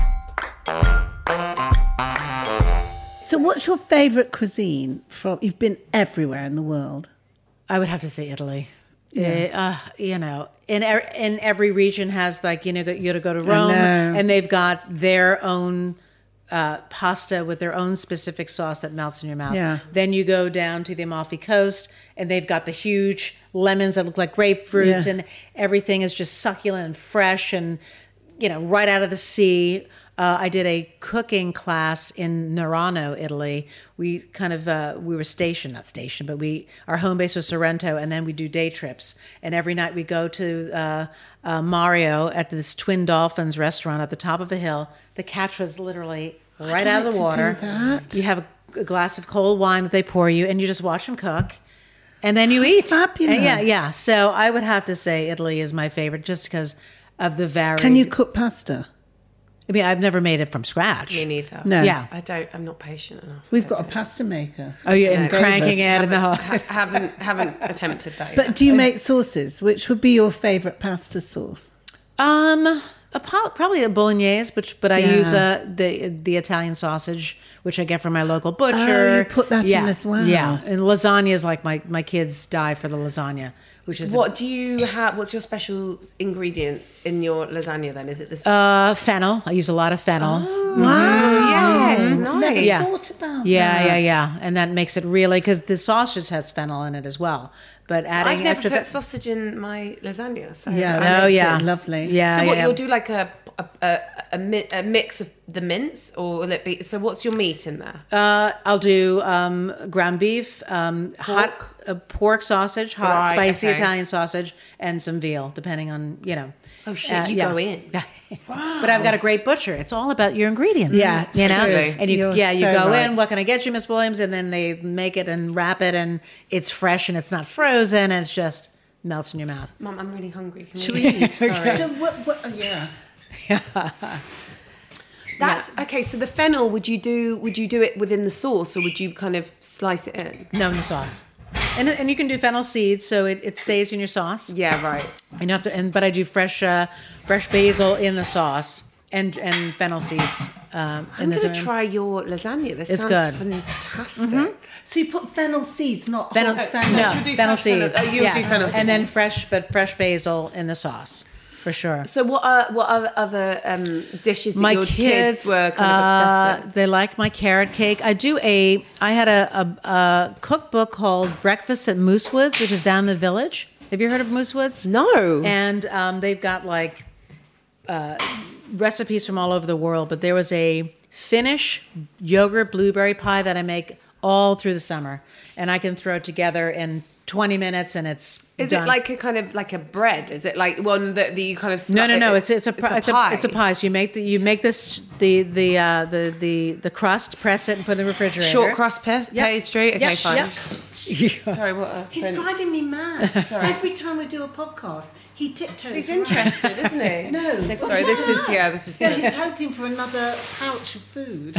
So what's your favourite cuisine from? You've been everywhere in the world. I would have to say Italy. Yeah. Uh, you know, in er- in every region has like you know you got to go to Rome, know. and they've got their own uh, pasta with their own specific sauce that melts in your mouth. Yeah. Then you go down to the Amalfi Coast, and they've got the huge lemons that look like grapefruits, Yeah. and everything is just succulent and fresh, and you know, right out of the sea. Uh, I did a cooking class in Nerano, Italy. We kind of uh, we were stationed, not stationed, but we our home base was Sorrento, and then we do day trips. And every night we go to uh, uh, Mario at this Twin Dolphins restaurant at the top of a hill. The catch was literally right out of the like to water. do that. You have a, a glass of cold wine that they pour you, and you just watch them cook, and then you eat. fabulous. And yeah, yeah. So I would have to say Italy is my favorite, just because of the varied. Can you cook pasta? I mean, I've never made it from scratch. Me neither. No. Yeah. I don't. I'm not patient enough. We've I got a don't. pasta maker. Oh, yeah, and No. cranking it haven't, and the whole. ha- haven't haven't attempted that. But yet. do you make sauces? Which would be your favourite pasta sauce? Um, a, po- probably a bolognese, but but I Yeah. use uh, the the Italian sausage, which I get from my local butcher. Oh, you put that in yeah. as well. Yeah, and lasagna is like my my kids die for the lasagna, which is What do you have? What's your special ingredient in your lasagna? Then is it this? uh fennel. I use a lot of fennel. Wow. yes, Never nice. Yeah. thought about Yeah, that. yeah, yeah, and that makes it really because the sausage has fennel in it as well. But adding I've never extra put fe- sausage in my lasagna. So Yeah, I that Oh makes yeah, it lovely. Yeah, So what yeah. you'll do like a a, a, a, mi- a mix of the mince, or will it be? So what's your meat in there? Uh, I'll do um, ground beef, um, hot uh, pork sausage, hot Right, spicy okay. Italian sausage, and some veal, depending on you know. Oh shit, you go in. Yeah. But I've got a great butcher. It's all about your ingredients. Yeah, you know, true. and you You're yeah you so go right. in. What can I get you, Miss Williams? And then they make it and wrap it, and it's fresh and it's not frozen. And it's just melts in your mouth. Mum, I'm really hungry. Can Should we we eat? Sorry. So what, what, oh, yeah. That's okay. So the fennel, would you do? Would you do it within the sauce, or would you kind of slice it in? No, in the sauce. And, and you can do fennel seeds, so it, it stays in your sauce. Yeah, right. And you have to, and but I do fresh, uh, fresh basil in the sauce and and fennel seeds. Um, I'm in the going to try your lasagna. This It's sounds good. fantastic. So you put fennel seeds, not Fennel, whole fennel. no, You do fennel fresh fennel- seeds. oh, you'll do fennel seeds. and then fresh, but fresh basil in the sauce for sure. So what are what other other um, dishes that My your kids, kids, were kind of uh, obsessed with? they like my carrot cake. I do a. I had a, a, a cookbook called Breakfast at Moosewoods, which is down the village. Have you heard of Moosewoods? No. And um, they've got like uh, recipes from all over the world. But there was a Finnish yogurt blueberry pie that I make all through the summer, and I can throw it together in twenty minutes and it's Is done. it like a kind of like a bread? Is it like one that, that you kind of sli- No, no, no. It's it's a it's a it's a, pie. it's a pie. So you make the you make this the the uh, the the the crust, press it, and put it in the refrigerator. Short crust pa- Yep. pastry. Okay, Yep, fine. yep. Sorry, what? A He's prince. driving me mad. Sorry. Every time we do a podcast, he tiptoes. He's around. interested, isn't he? No. Sorry, this is yeah, this is. Yeah, he's hoping for another pouch of food.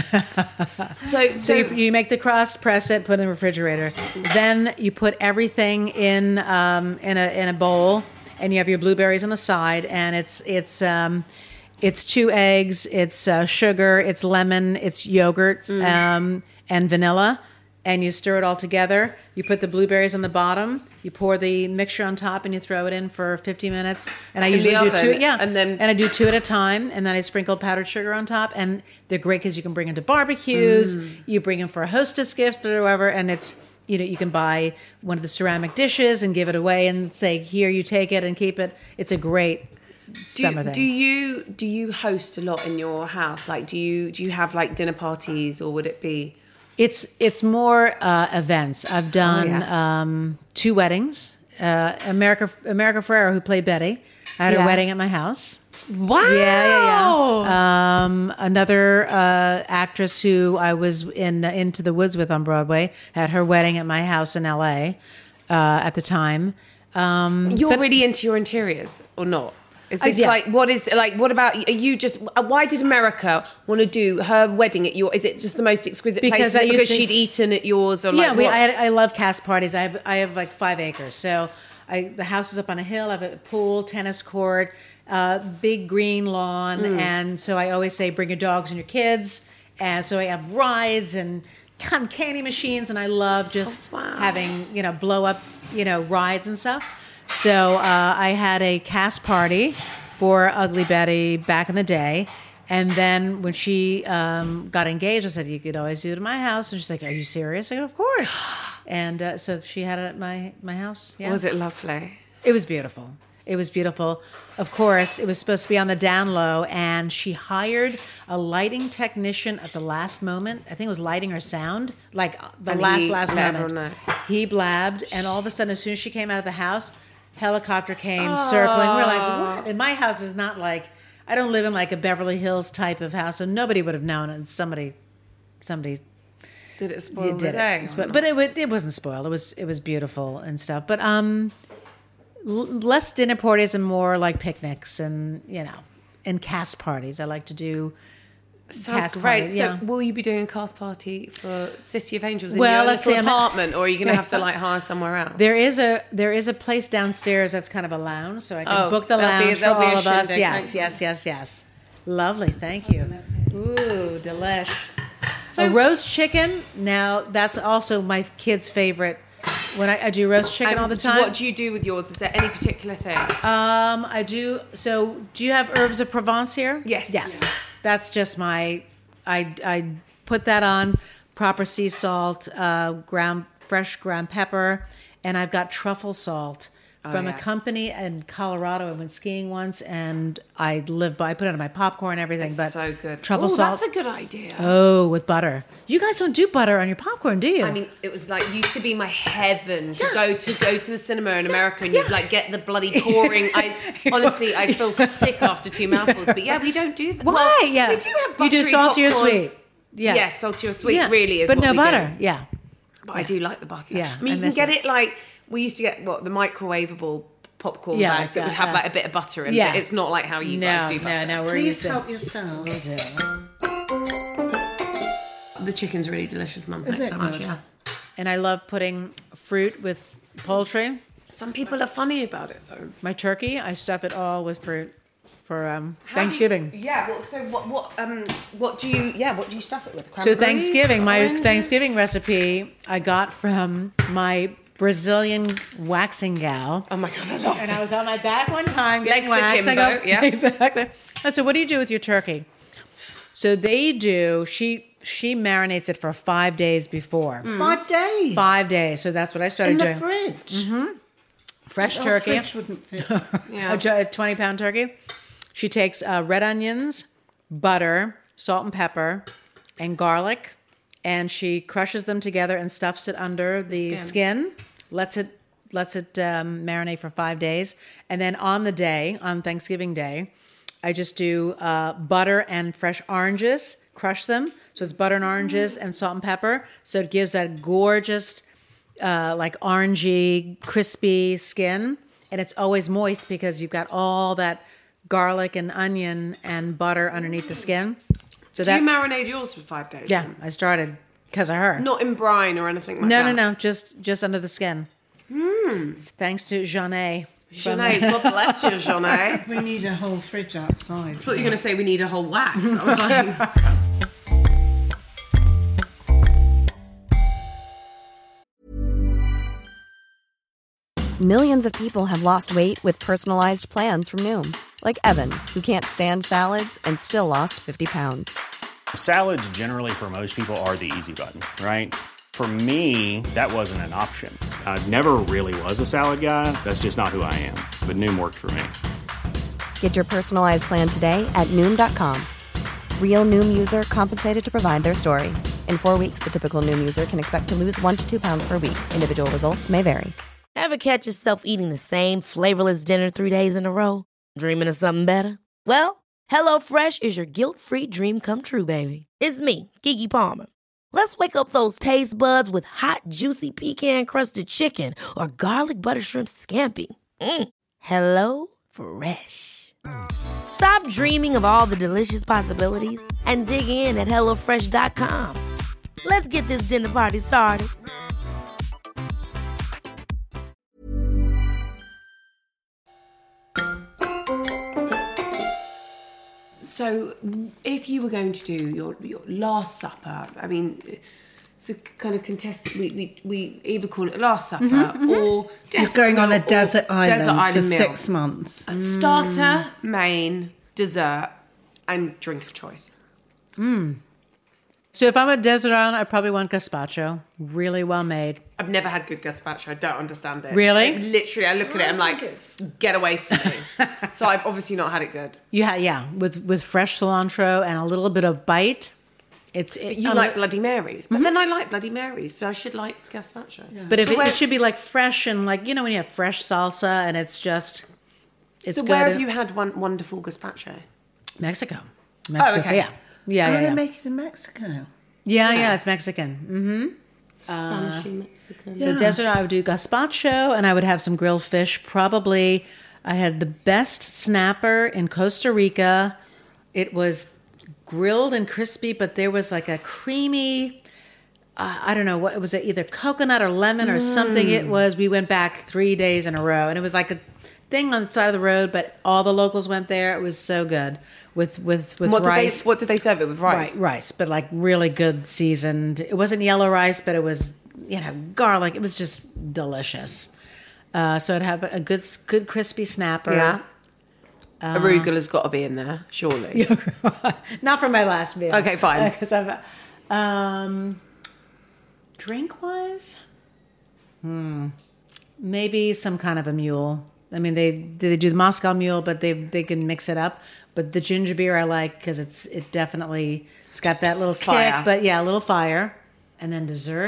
So, So so you, you make the crust, press it, put it in the refrigerator. Then you put everything in um, in a in a bowl, and you have your blueberries on the side, and it's it's um, it's two eggs, it's uh, sugar, it's lemon, it's yogurt, um, and vanilla, and you stir it all together. You put the blueberries on the bottom. You pour the mixture on top, and you throw it in for fifty minutes. And I In the usually do oven, two, yeah, and then- and I do two at a time, and then I sprinkle powdered sugar on top, and they're great because you can bring them to barbecues, Mm. you bring them for a hostess gift or whatever, and it's, you know, you can buy one of the ceramic dishes and give it away and say, here, you take it and keep it. It's a great do, summer thing. do you do you host a lot in your house? Like, do you do you have like dinner parties, or would it be? It's it's more uh, events. I've done Oh, yeah. um, two weddings. Uh, America America Ferrera, who played Betty, I had Yeah. a wedding at my house. Wow. Yeah, yeah, yeah. Um, another uh, actress who I was in Into the Woods with on Broadway had her wedding at my house in L A uh, at the time. Um, You're really into your interiors, or not? Is Uh, this yeah. like what is like? What about are you? Just why did America want to do her wedding at your? Is it just the most exquisite Because place? Is I it used because to- she'd eaten at yours, or like yeah, we, what? I, I love cast parties. I have I have like five acres, so I the house is up on a hill. I have a pool, tennis court, uh, big green lawn, Mm. and so I always say bring your dogs and your kids. And so I have rides and con- candy machines, and I love just Oh, wow. having you know blow up you know rides and stuff. So uh, I had a cast party for Ugly Betty back in the day. And then when she um, got engaged, I said, you could always do it at my house. And she's like, are you serious? I go, of course. And uh, so she had it at my, my house. Yeah. Was it lovely? It was beautiful. It was beautiful. Of course, it was supposed to be on the down low, and she hired a lighting technician at the last moment. I think it was lighting or sound, like uh, the And last, he last let moment. her know. He blabbed, and all of a sudden, as soon as she came out of the house, helicopter came circling. We're like, what? And my house is not like, I don't live in like a Beverly Hills type of house, so nobody would have known it. And somebody, somebody Did it spoil did the day? it. But, but it, wa- it wasn't spoiled. It was it was beautiful and stuff. But um, l- less dinner parties and more like picnics and you know, and cast parties. I like to do. Sounds cast great. parties, So, yeah. will you be doing a cast party for City of Angels in Well, your let's little see, I'm- apartment, or are you going to have to like hire somewhere else? There is a there is a place downstairs that's kind of a lounge, so I can Oh, book the there'll be- lounge for there'll be a all of us. shindig. Yes, Thank yes, yes, yes. Lovely, thank you. Ooh, delish. So So- roast chicken. Now that's also my kid's favorite. When I, I do roast chicken And all the do- time. What do you do with yours? Is there any particular thing? Um, I do. So, do you have herbs of Provence here? Yes. Yes. That's just my. I I put that on proper sea salt, uh, ground fresh ground pepper, and I've got truffle salt from yeah. a company in Colorado. I went skiing once, and I live by. I put it on my popcorn, and everything. It's but so good. Truffle Ooh, salt. That's a good idea. Oh, with butter. You guys don't do butter on your popcorn, do you? I mean, it was like used to be my heaven to go to go to the cinema in America, and you'd like get the bloody pouring. I honestly, I feel sick after two mouthfuls. But yeah, we don't do that. why? Well, yeah. we do have you do buttery salty or popcorn. sweet. Yeah. Yeah, salty or sweet Yeah. really is But what no we butter. do. Yeah. But I do like the butter. Yeah, I mean, I you can miss get it. it like we used to get what the microwavable popcorn Yeah, bags that like would that, have yeah. like a bit of butter in Yeah. it. It's not like how you No, guys do no, butter. no. We're Please used to. help yourself. The chicken's really delicious, Mum. Thanks it so much. good? Yeah. And I love putting fruit with poultry. Some people are funny about it though. My turkey, I stuff it all with fruit for um, How do you- Thanksgiving. yeah. Well, so what? What? Um. What do you? Yeah. What do you stuff it with? So Cranberries? Thanksgiving, my Oranges? Thanksgiving recipe, I got from my Brazilian waxing gal. Oh my god, I love And it. I was on my back one time getting Legs waxed. I go, akimbo, yeah. exactly. I said, "What do you do with your turkey?" So they do. She she marinates it for five days before. Five days. Five days. So that's what I started in the doing. fridge. Fresh Our turkey. fridge wouldn't fit. Yeah. a ju- a twenty pound turkey. She takes uh, red onions, butter, salt and pepper, and garlic, and she crushes them together and stuffs it under the Skin. skin, lets it lets it um, marinate for five days. And then on the day, on Thanksgiving Day, I just do uh, butter and fresh oranges, crush them. So it's butter and oranges and salt and pepper. So it gives that gorgeous, uh, like orangey, crispy skin. And it's always moist because you've got all that garlic and onion and butter underneath the skin. So Do that, you marinate yours for five days? yeah, I started because of her. Not in brine or anything like No, that? no, no, just just under the skin. Mm. Thanks to Jeanne. Jeanne, God bless you, Jeanne. We need a whole fridge outside. I thought you were going to say we need a whole wax. I was like... Millions of people have lost weight with personalized plans from Noom. Like Evan, who can't stand salads and still lost fifty pounds. Salads generally for most people are the easy button, right? For me, that wasn't an option. I never really was a salad guy. That's just not who I am. But Noom worked for me. Get your personalized plan today at Noom dot com. Real Noom user compensated to provide their story. In four weeks, the typical Noom user can expect to lose one to two pounds per week. Individual results may vary. Ever catch yourself eating the same flavorless dinner three days in a row? Dreaming of something better? Well, HelloFresh is your guilt-free dream come true, baby. It's me, Keke Palmer. Let's wake up those taste buds with hot, juicy pecan-crusted chicken or garlic butter shrimp scampi. Mm. Hello Fresh. Stop dreaming of all the delicious possibilities and dig in at hello fresh dot com. Let's get this dinner party started. So, if you were going to do your, your Last Supper, I mean, so kind of contest, we, we, we either call it Last Supper mm-hmm, or... You're going on a desert island, desert island for meal. six months. Mm. Starter, main, dessert, and drink of choice. Mm. So if I'm at desert island, I probably want gazpacho. Really well made. I've never had good gazpacho. I don't understand it. Really? Like, literally, I look at it, I'm like, get away from me. So I've obviously not had it good. You ha- yeah, with with fresh cilantro and a little bit of bite. It's it, You um, like Bloody Marys, but mm-hmm. then I like Bloody Marys, so I should like gazpacho. Yeah. But if so it, where, it should be like fresh and like, you know, when you have fresh salsa and it's just, it's so good. where have you had one wonderful gazpacho? Mexico. Mexico. Oh, okay. Yeah. Yeah, Oh, yeah, they yeah. make it in Mexico. Yeah, Yeah. yeah, it's Mexican. Mm-hmm. Spanish Mexican. So Yeah. desert, I would do gazpacho, and I would have some grilled fish. Probably, I had the best snapper in Costa Rica. It was grilled and crispy, but there was like a creamy, uh, I don't know what it was, either coconut or lemon or something. It was. We went back three days in a row, and it was like a thing on the side of the road, but all the locals went there. It was so good with with with What rice. did they? What did they serve it with? Rice. Right, rice, but like really good seasoned. It wasn't yellow rice, but it was, you know, garlic. It was just delicious. Uh, so it'd have a good, good crispy snapper. Yeah. Uh, Arugula's got to be in there, surely. Not for my last meal. Okay, fine. Because I've, um, drink wise, hmm, maybe some kind of a mule. I mean, they they do the Moscow Mule, but they they can mix it up. But the ginger beer I like because it's it definitely it's got that little Fire. kick, but yeah, a little fire. And then dessert.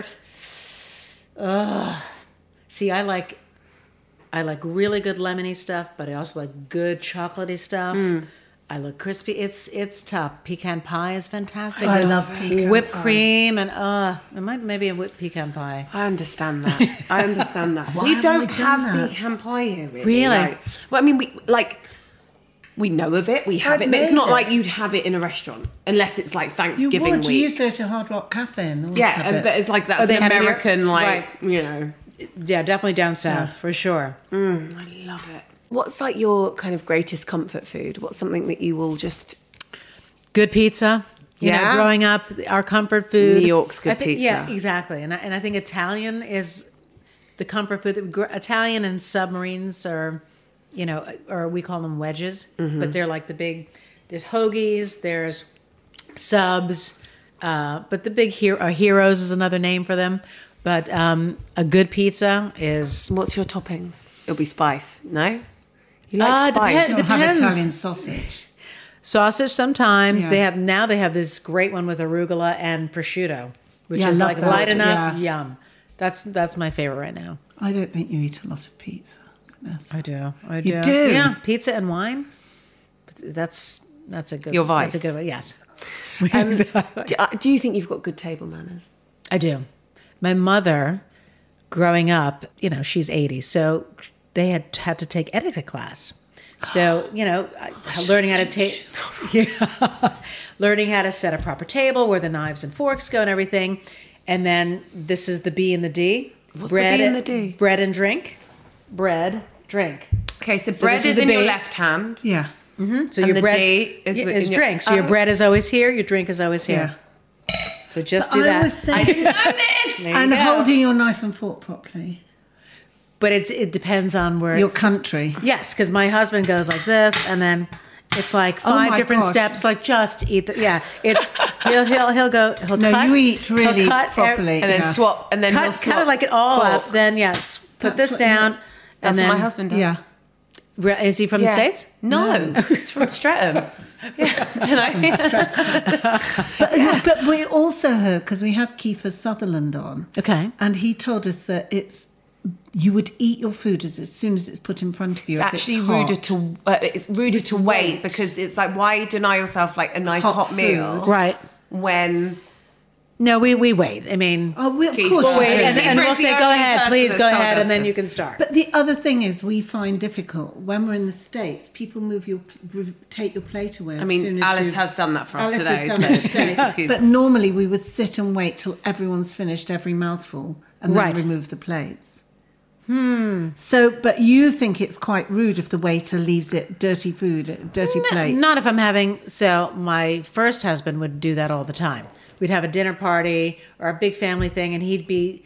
Ugh. See, I like I like really good lemony stuff, but I also like good chocolatey stuff. Mm. I look crispy. It's it's tough. Pecan pie is fantastic. I With love pecan whipped pie. cream and uh, it might maybe a whipped pecan pie. I understand that. I understand that. Why we haven't don't we done have that? pecan pie here, really. Really? Like, well, I mean, we like we know of it. We have I've it, but it's made not it. like you'd have it in a restaurant unless it's like You Thanksgiving would. You week. used to go to Hard Rock Cafe and always Yeah, have and, it. but it's like that's Oh, they an had it here? American, like Right. you know. Yeah, definitely down south for sure. Mm, I love it. What's like your kind of greatest comfort food? What's something that you will just Good pizza. You Yeah? know, growing up, our comfort food. New York's good I think, pizza. Yeah, exactly. And I, and I think Italian is the comfort food. That, gr- Italian and submarines are, you know, or we call them wedges, Mm-hmm. but they're like the big. There's hoagies. There's subs. Uh, but the big hero, uh, heroes is another name for them. But um, a good pizza is. what's your toppings? It'll be spice. No, you like Uh, spice. depend- You'll have depends. Italian sausage. Sausage sometimes. Yeah. They have now they have this great one with arugula and prosciutto, which Yeah, I is love like that, light enough. yeah. Yum. That's that's my favorite right now. I don't think you eat a lot of pizza. Goodness. I do. I do. You do? Yeah, pizza and wine. That's that's a good. Your vice. That's a good one. Yes. Um, do, uh, do you think you've got good table manners? I do. My mother, growing up, you know, she's eighty, so they had had to take etiquette class. So, you know, learning how to take, yeah, learning how to set a proper table where the knives and forks go and everything. And then this is the B and the D. What's bread the B and the D? Bread and drink. Bread, drink. Okay, so, So bread this is is the in your B. left hand. Yeah. Mm-hmm. So And your the bread D is yeah, in is your- drink. So your Oh. bread is always here, your drink is always here. So just do I that. was saying, Know this. There you and go. holding your knife and fork properly. But it's it depends on where Your it's- country. Yes, because my husband goes like this, and then it's like five my different gosh. steps. Like just eat the yeah. It's he'll he'll he'll go. He'll No, cut, you eat he'll really cut properly. And then Yeah. swap, and then he'll Cut, swap. cut it like it all fork. up. Then yes, put That's this what you- down. That's and then, what my husband does. Yeah. Re- Is he from Yeah. the States? No, it's from Streatham. Yeah, I don't know. But, but we also heard, because we have Kiefer Sutherland on, Okay. and he told us that it's you would eat your food as, as soon as it's put in front of you. It's if actually hot. ruder to uh, it's ruder to wait because it's like, why deny yourself like a nice Hot hot, food. meal Right. when No, we we wait. I mean, Oh, we, of Keith, course. we'll you wait, do. and, and Kiefer we'll is the say, go only ahead, person please that's go told ahead, us and then this. you can start. But the other thing is, we find difficult when we're in the States. People move your take your plate away. I as mean, soon as Alice you- has done that for us Alice today. has done it so today. please excuse But us. normally we would sit and wait till everyone's finished every mouthful and then Right. remove the plates. Hmm. So, but you think it's quite rude if the waiter leaves it dirty food, a dirty plate. Not if I'm having. So my first husband would do that all the time. We'd have a dinner party or a big family thing, and he'd be.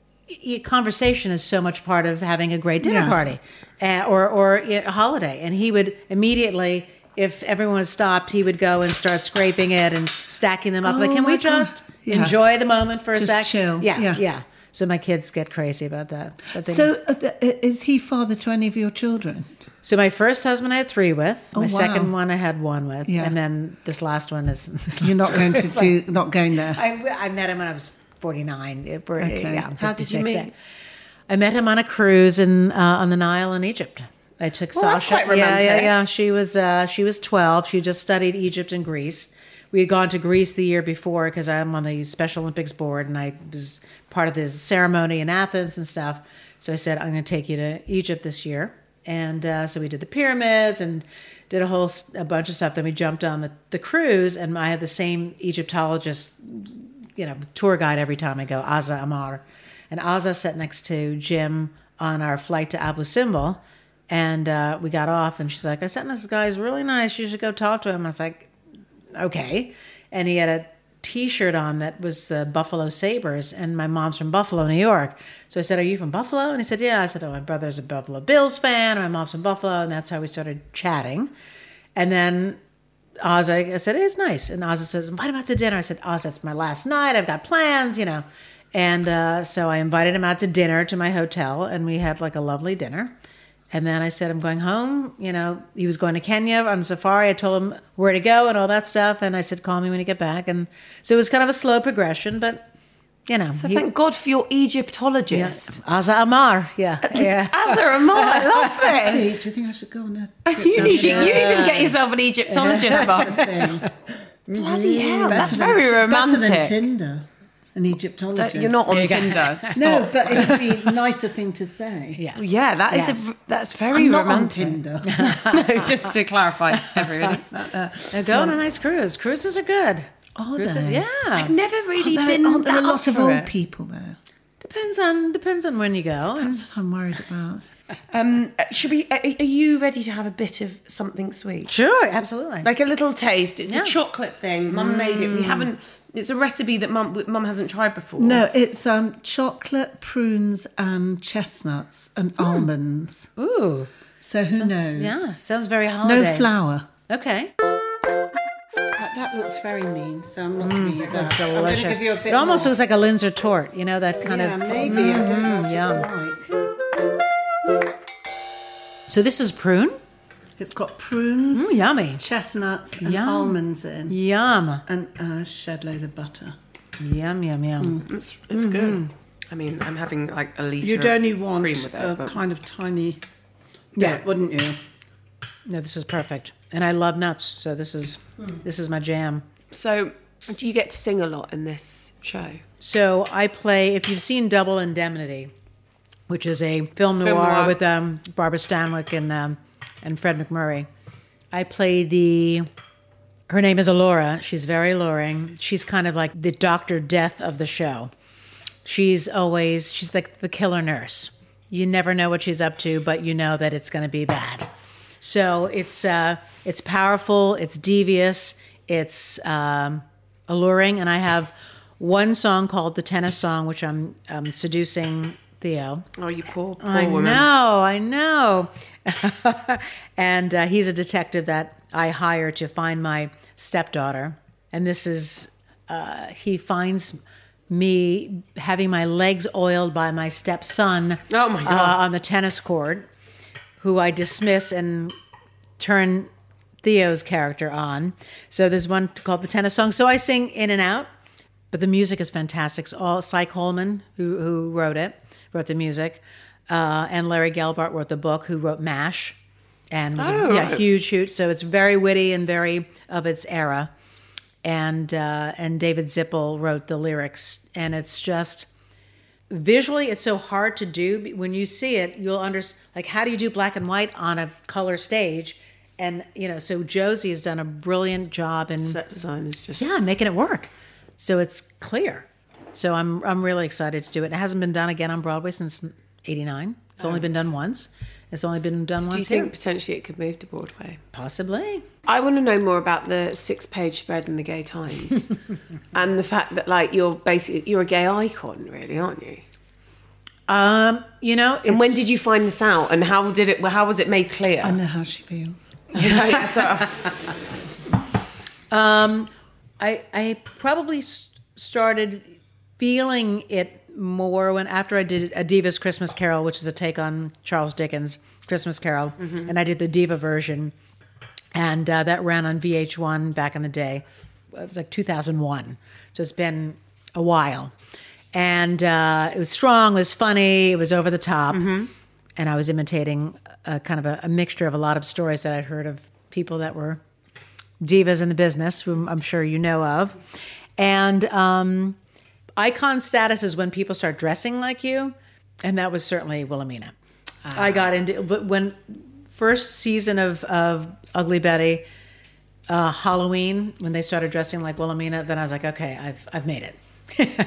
y- Conversation is so much part of having a great dinner Yeah. party, uh, or or a holiday, and he would immediately, if everyone stopped, he would go and start scraping it and stacking them up. like, Oh can my we God. just Yeah. enjoy the moment for a Just sec? chill. Yeah, Yeah. yeah, So my kids get crazy about that. But they- So, uh, th- is he father to any of your children? So my first husband I had three with. Oh, my wow. second one I had one with, Yeah. and then this last one is. This You're last not going one to is do, not going there. I, I met him when I was forty-nine. It- we're- Okay. Yeah, I'm How did you fifty-six. meet? I met him on a cruise in uh, on the Nile in Egypt. I took Well, that's Sasha. quite yeah, yeah, romantic. yeah. She was uh, she was twelve. She just studied Egypt and Greece. We had gone to Greece the year before because I'm on the Special Olympics board and I was part of the ceremony in Athens and stuff. So I said, I'm going to take you to Egypt this year. And uh, so we did the pyramids and did a whole s- a bunch of stuff. Then we jumped on the, the cruise, and I had the same Egyptologist, you know, tour guide every time I go, Azza Amar. And Azza sat next to Jim on our flight to Abu Simbel. And uh, we got off, and she's like, I sent this guy's really nice. You should go talk to him. I was like, okay. And he had a T-shirt on that was uh, Buffalo Sabres, and my mom's from Buffalo, New York. So I said, are you from Buffalo? And he said, yeah. I said, oh, my brother's a Buffalo Bills fan, and my mom's from Buffalo, and that's how we started chatting. And then Ozzy, I said, it's nice. And Ozzy says, invite him out to dinner. I said, Ozzy, it's my last night. I've got plans, you know. And uh, so I invited him out to dinner to my hotel, and we had like a lovely dinner. And then I said, I'm going home. You know, he was going to Kenya on safari. I told him where to go and all that stuff. And I said, call me when you get back. And so it was kind of a slow progression, but, you know. So he- thank God for your Egyptologist. Yes. Azza Amar. Yeah. Yeah. Azza Amar, I love See, this. do you think I should go on a you, need to, you need to get yourself an Egyptologist, Bob. thing? Bloody hell, that's Better very than, Better than romantic. Tinder, an Egyptologist. You're not on Tinder. No, but it would be a nicer thing to say. Yes. Yeah, that is Yes. a, that's very I'm not on romantic. Tinder. No, just to clarify, everybody. Uh, Now go on a nice cruise. Cruises are good. Are Cruises, they? yeah. I've never really Aren't there, been aren't there a that lot up of for old it. people there? Depends on depends on when you go. And That's what I'm worried about. Um, uh, should we? Are, are you ready to have a bit of something sweet? sure, absolutely. Like a little taste. It's Yeah. a chocolate thing. Mum made it. We haven't. It's a recipe that mum mum hasn't tried before. No, it's um, chocolate, prunes, and chestnuts and almonds. Ooh. So who Sounds- knows? Yeah, sounds very holiday. No flour. Okay. That, that looks very mean, so I'm not giving you that. That's I'm going to delicious. give you a bit It almost more. looks like a Linzer tort, you know, that kind yeah, of. maybe. I don't know what yum. it's like. So this is prune? It's got prunes, Mm, yummy. chestnuts, and Yum. almonds in, Yum. and uh, shed loads of butter. Yum, yum, yum. it's, it's good. I mean, I'm having like a litre You'd of only want cream with it. a but- kind of tiny Yeah. bit, wouldn't you? No, this is perfect. And I love nuts, so this is this is my jam. So, do you get to sing a lot in this show? So I play, if you've seen Double Indemnity, which is a film noir, Film noir. with um, Barbara Stanwyck and um, and Fred McMurray, I play the. Her name is Allura. She's very alluring. She's kind of like the Doctor Death of the show. She's always she's like the killer nurse. You never know what she's up to, but you know that it's going to be bad. So it's uh, it's powerful. It's devious. It's um, alluring, and I have one song called "The Tennis Song," which I'm um, seducing Theo. Oh, you poor, poor I woman. know, I know. And uh, he's a detective that I hire to find my stepdaughter. And this is, uh, he finds me having my legs oiled by my stepson Oh, my God. Uh, on the tennis court, who I dismiss and turn Theo's character on. So there's one called "The Tennis Song." So I sing in and out, but the music is fantastic. It's all Cy Coleman, who, who wrote it, wrote the music. Uh, and Larry Gelbart wrote the book, who wrote MASH. And was Oh, a yeah, right. huge shoot. So it's very witty and very of its era. And uh, and David Zippel wrote the lyrics. And it's just, visually, it's so hard to do. When you see it, you'll understand, like, how do you do black and white on a color stage? And, you know, so Josie has done a brilliant job in Set design is just... yeah, making it work. So it's clear. So I'm I'm really excited to do it. It hasn't been done again on Broadway since eighty-nine. It's only been done once. It's only been done Do you once think here. potentially it could move to Broadway? Possibly. I want to know more about the six-page spread in the Gay Times, and the fact that like you're basically you're a gay icon, really, aren't you? Um, you know, And when it's- did you find this out? And how did it? How was it made clear? I know how she feels. Yeah, so- I I probably s- started feeling it more when after I did A Diva's Christmas Carol, which is a take on Charles Dickens' Christmas Carol, and I did the diva version, and uh, that ran on V H one back in the day. It was like two thousand one, so it's been a while, and uh, it was strong, it was funny, it was over the top, and I was imitating a kind of a, a mixture of a lot of stories that I'd heard of people that were divas in the business, whom I'm sure you know of. And um, icon status is when people start dressing like you, and that was certainly Wilhelmina. I got into, but when first season of, of Ugly Betty, uh, Halloween, when they started dressing like Wilhelmina, then I was like, okay, I've I've made it.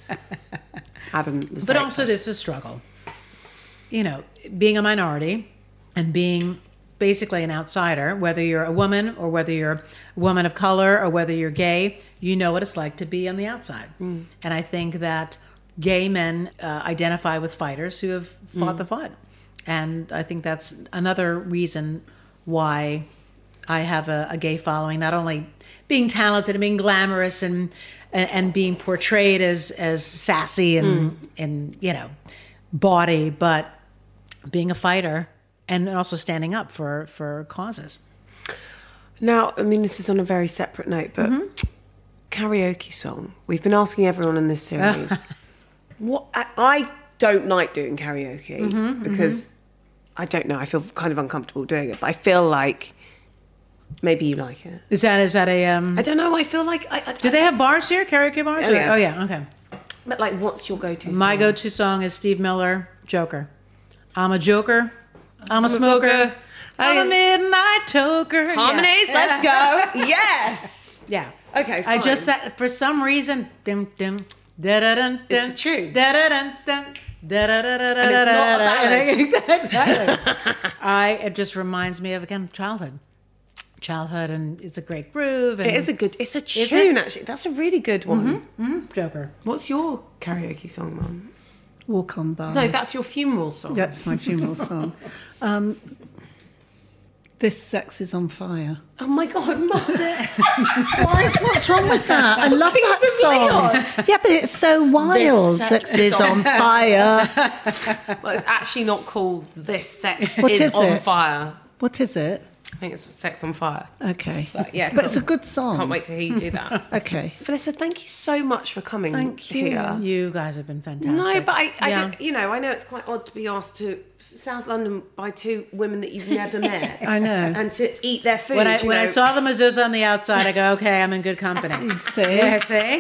Adam was But very also, there's a struggle. You know, being a minority and being basically an outsider, whether you're a woman or whether you're a woman of color or whether you're gay, you know what it's like to be on the outside. Mm. And I think that gay men uh, identify with fighters who have fought Mm. the fight. And I think that's another reason why I have a, a gay following, not only being talented and being glamorous and and, and being portrayed as as sassy and Mm. and you know, bawdy, but being a fighter and also standing up for for causes. Now, I mean, this is on a very separate note, but karaoke song. We've been asking everyone in this series. what I, I don't like doing karaoke because I don't know. I feel kind of uncomfortable doing it, but I feel like maybe you like it. Is that is that a um? I don't know. I feel like I. I Do they have bars here? Karaoke bars? Oh, yeah. Oh yeah. Okay. But like, what's your go-to? My song? go-to song is Steve Miller, Joker. I'm a joker. I'm a smoker. smoker. I'm I- a midnight toker. Harmonies. Yeah. Let's go. Yes. Yeah. Okay, I just fine. that for some reason. Dim dim. Da da dun dun. It's true. Da da dun dun. Da da da da da And it's not a ballad. da. Exactly. I it just reminds me of again childhood. Childhood, and it's a great groove. And It is a good. It's a it? tune actually. That's a really good one. Joker. What's your karaoke song, Mum? Walk on by. No, that's your funeral song. That's my funeral song. Um, this sex is on fire. Oh my God, Mum. Why is, what's wrong with that? I love Kings that of song. Yeah, but it's so wild. sex Sex is is on fire. Well, it's actually not called This Sex What is, is on it? Fire. What is it? I think it's Sex on Fire. Okay. But yeah, But cool. it's a good song. Can't wait to hear you do that. Okay. Vanessa, thank you so much for coming Thank you. here. You guys have been fantastic. No, but I, I Yeah. don't- you know, I know it's quite odd to be asked to South London by two women that you've never met. I know. And to eat their food. When I you when know. I saw the mezuzah on the outside, I go, okay, I'm in good company. See? Yeah, see?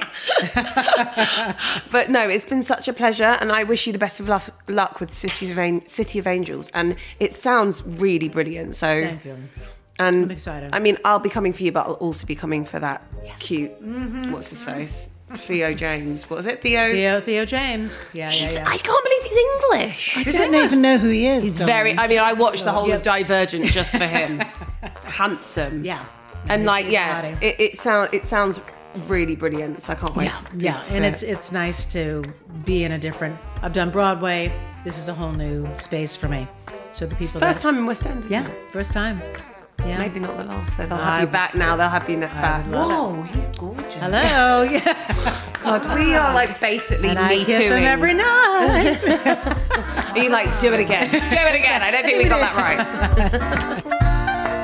But no, it's been such a pleasure, and I wish you the best of luck, luck with City of, An- City of Angels. And it sounds really brilliant. So, Thank you. and I'm excited. I mean, I'll be coming for you, but I'll also be coming for that cute. What's his face? Theo James. What was it? Theo. Theo, Theo James. Yeah, yeah, yeah. I can't believe he's English. I don't even know who he is. He's darling. very. I mean, I watched the whole of Divergent just for him. Handsome. Yeah. And He's- like, he's yeah, body. it, it sounds it sounds really brilliant. So I can't wait. Yeah, to and see it's it. it's nice to be in a different. I've done Broadway. This is a whole new space for me. So the people. first that, time in West End. Isn't Yeah, it? first time. Yeah. Maybe not the last. So they'll have I you would- back now. They'll have you back. Whoa, he's gorgeous. Hello. Yeah. God, we are like basically And I me kiss him too. every night. Are you like do it again? Do it again. I don't think we got that right.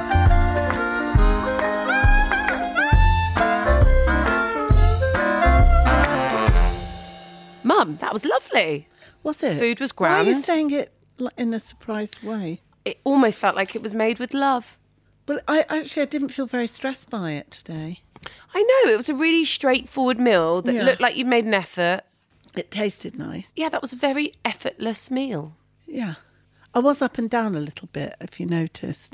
Mum, that was lovely. Was it? Food was Why are you grand. saying it like, in a surprised way? It almost felt like it was made with love. Well, I actually I didn't feel very stressed by it today. I know, it was a really straightforward meal that Yeah. looked like you made an effort. It tasted nice. Yeah, that was a very effortless meal. Yeah. I was up and down a little bit, if you noticed.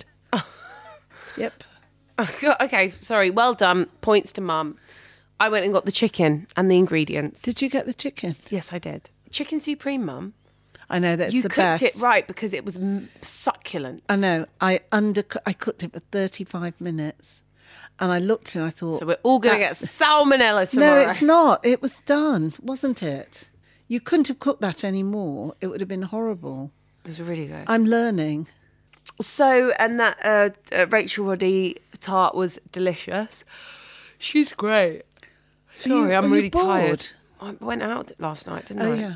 Yep. Okay, sorry, well done. Points to Mum. I went and got the chicken and the ingredients. Did you get the chicken? Yes, I did. Chicken supreme, Mum. I know that's You the cooked best. it right because it was m- succulent. I know. I under I cooked it for thirty-five minutes, and I looked and I thought. So we're all going to get that's- salmonella tomorrow. No, it's not. It was done, wasn't it? You couldn't have cooked that anymore. It would have been horrible. It was really good. I'm learning. So, and that uh, uh, Rachel Roddy tart was delicious. She's great. Are you- Sorry, I'm are you really bored? tired. I went out last night, didn't Oh I? yeah.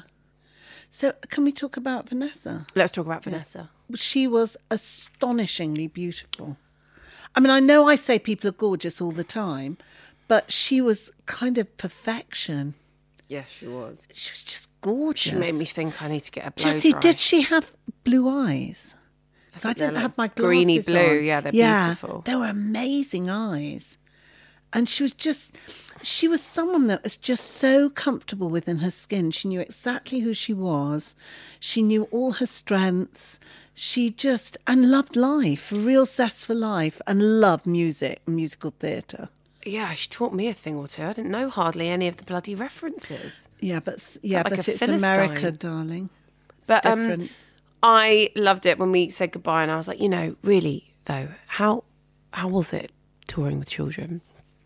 So can we talk about Vanessa? Let's talk about Vanessa. She was astonishingly beautiful. I mean, I know I say people are gorgeous all the time, but she was kind of perfection. Yes, she was. She was just gorgeous. She made me think I need to get a blow Jessie, dry. did she have blue eyes? 'Cause I think they're didn't like have my glasses greeny blue. on. Yeah, they're yeah, beautiful. They were amazing eyes. And she was just, she was someone that was just so comfortable within her skin. She knew exactly who she was. She knew all her strengths. She just, and loved life, a real zest for life, and loved music, musical theatre. Yeah, she taught me a thing or two. I didn't know hardly any of the bloody references. Yeah, but s- yeah, like but a it's Philistine. America, darling. It's But um, different. I loved it when we said goodbye, and I was like, you know, really though, how how was it touring with children?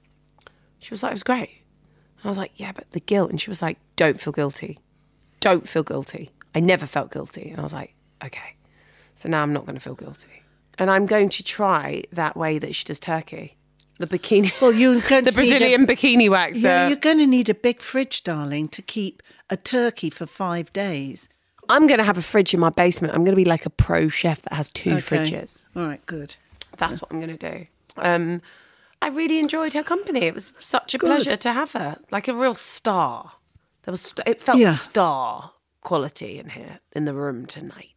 She was like, it was great. And I was like, yeah, but the guilt. And she was like, don't feel guilty. Don't feel guilty. I never felt guilty. And I was like, okay. So now I'm not going to feel guilty. And I'm going to try that way that she does turkey. The bikini. Well, you're going the to need a- Brazilian bikini waxer. Yeah, you're going to need a big fridge, darling, to keep a turkey for five days. I'm going to have a fridge in my basement. I'm going to be like a pro chef that has two Okay. fridges. All right, good. That's what I'm going to do. Um, I really enjoyed her company. It was such a Good. pleasure to have her, like a real star. There was, it felt Yeah. star quality in here in the room tonight.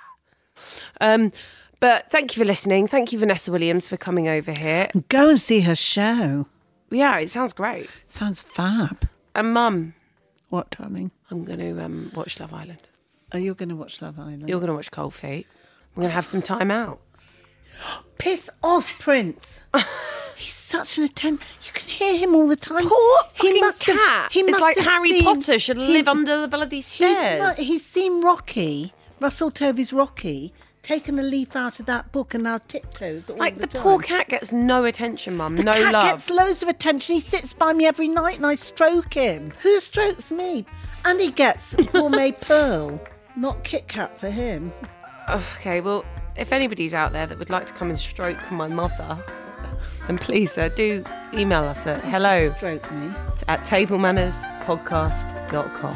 Um, but thank you for listening. Thank you, Vanessa Williams, for coming over here. Go and see her show. Yeah, it sounds great. Sounds fab. And Mum, What, darling? I'm going to um, watch Love Island. Are you going to watch Love Island? You're going to watch Cold Feet. We're going to have some time out. Piss off, Prince. He's such an attention. You can hear him all the time. Poor He fucking must have- cat. he It's must like have Harry seen- Potter should he- live under the bloody He, stairs. mu- he's seen Rocky, Russell Tovey's Rocky, taken a leaf out of that book and now tiptoes all Like the, the time. poor cat gets no attention, Mum. The No cat love. gets loads of attention. He sits by me every night and I stroke him. Who strokes me? And he gets Gourmet Pearl, not Kit Kat for him. Okay, well, if anybody's out there that would like to come and stroke my mother, then please, sir, do email us at hello Stroke me. at table manners podcast dot com.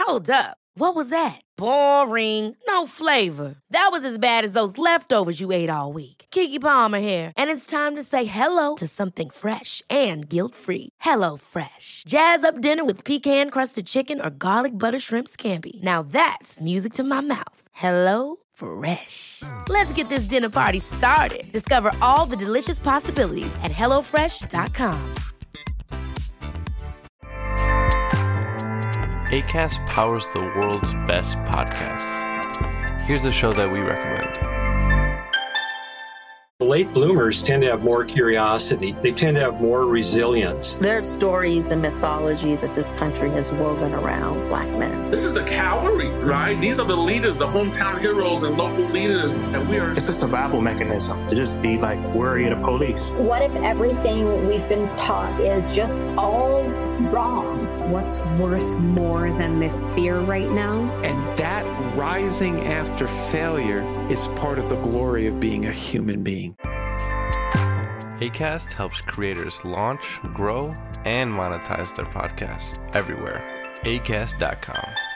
Hold up. What was that? Boring. No flavor. That was as bad as those leftovers you ate all week. Keke Palmer here, and it's time to say hello to something fresh and guilt-free. Hello Fresh. Jazz up dinner with pecan-crusted chicken or garlic butter shrimp scampi. Now that's music to my mouth. Hello Fresh. Let's get this dinner party started. Discover all the delicious possibilities at hello fresh dot com. Acast powers the world's best podcasts. Here's a show that we recommend. Late bloomers tend to have more curiosity. They tend to have more resilience. There's stories and mythology that this country has woven around Black men. This is the cavalry, right? These are the leaders, the hometown heroes and local leaders, and we are... It's a survival mechanism to just be like worry of the police. What if everything we've been taught is just all wrong? What's worth more than this fear right now? And that rising after failure is part of the glory of being a human being. Acast helps creators launch, grow, and monetize their podcasts everywhere. acast dot com.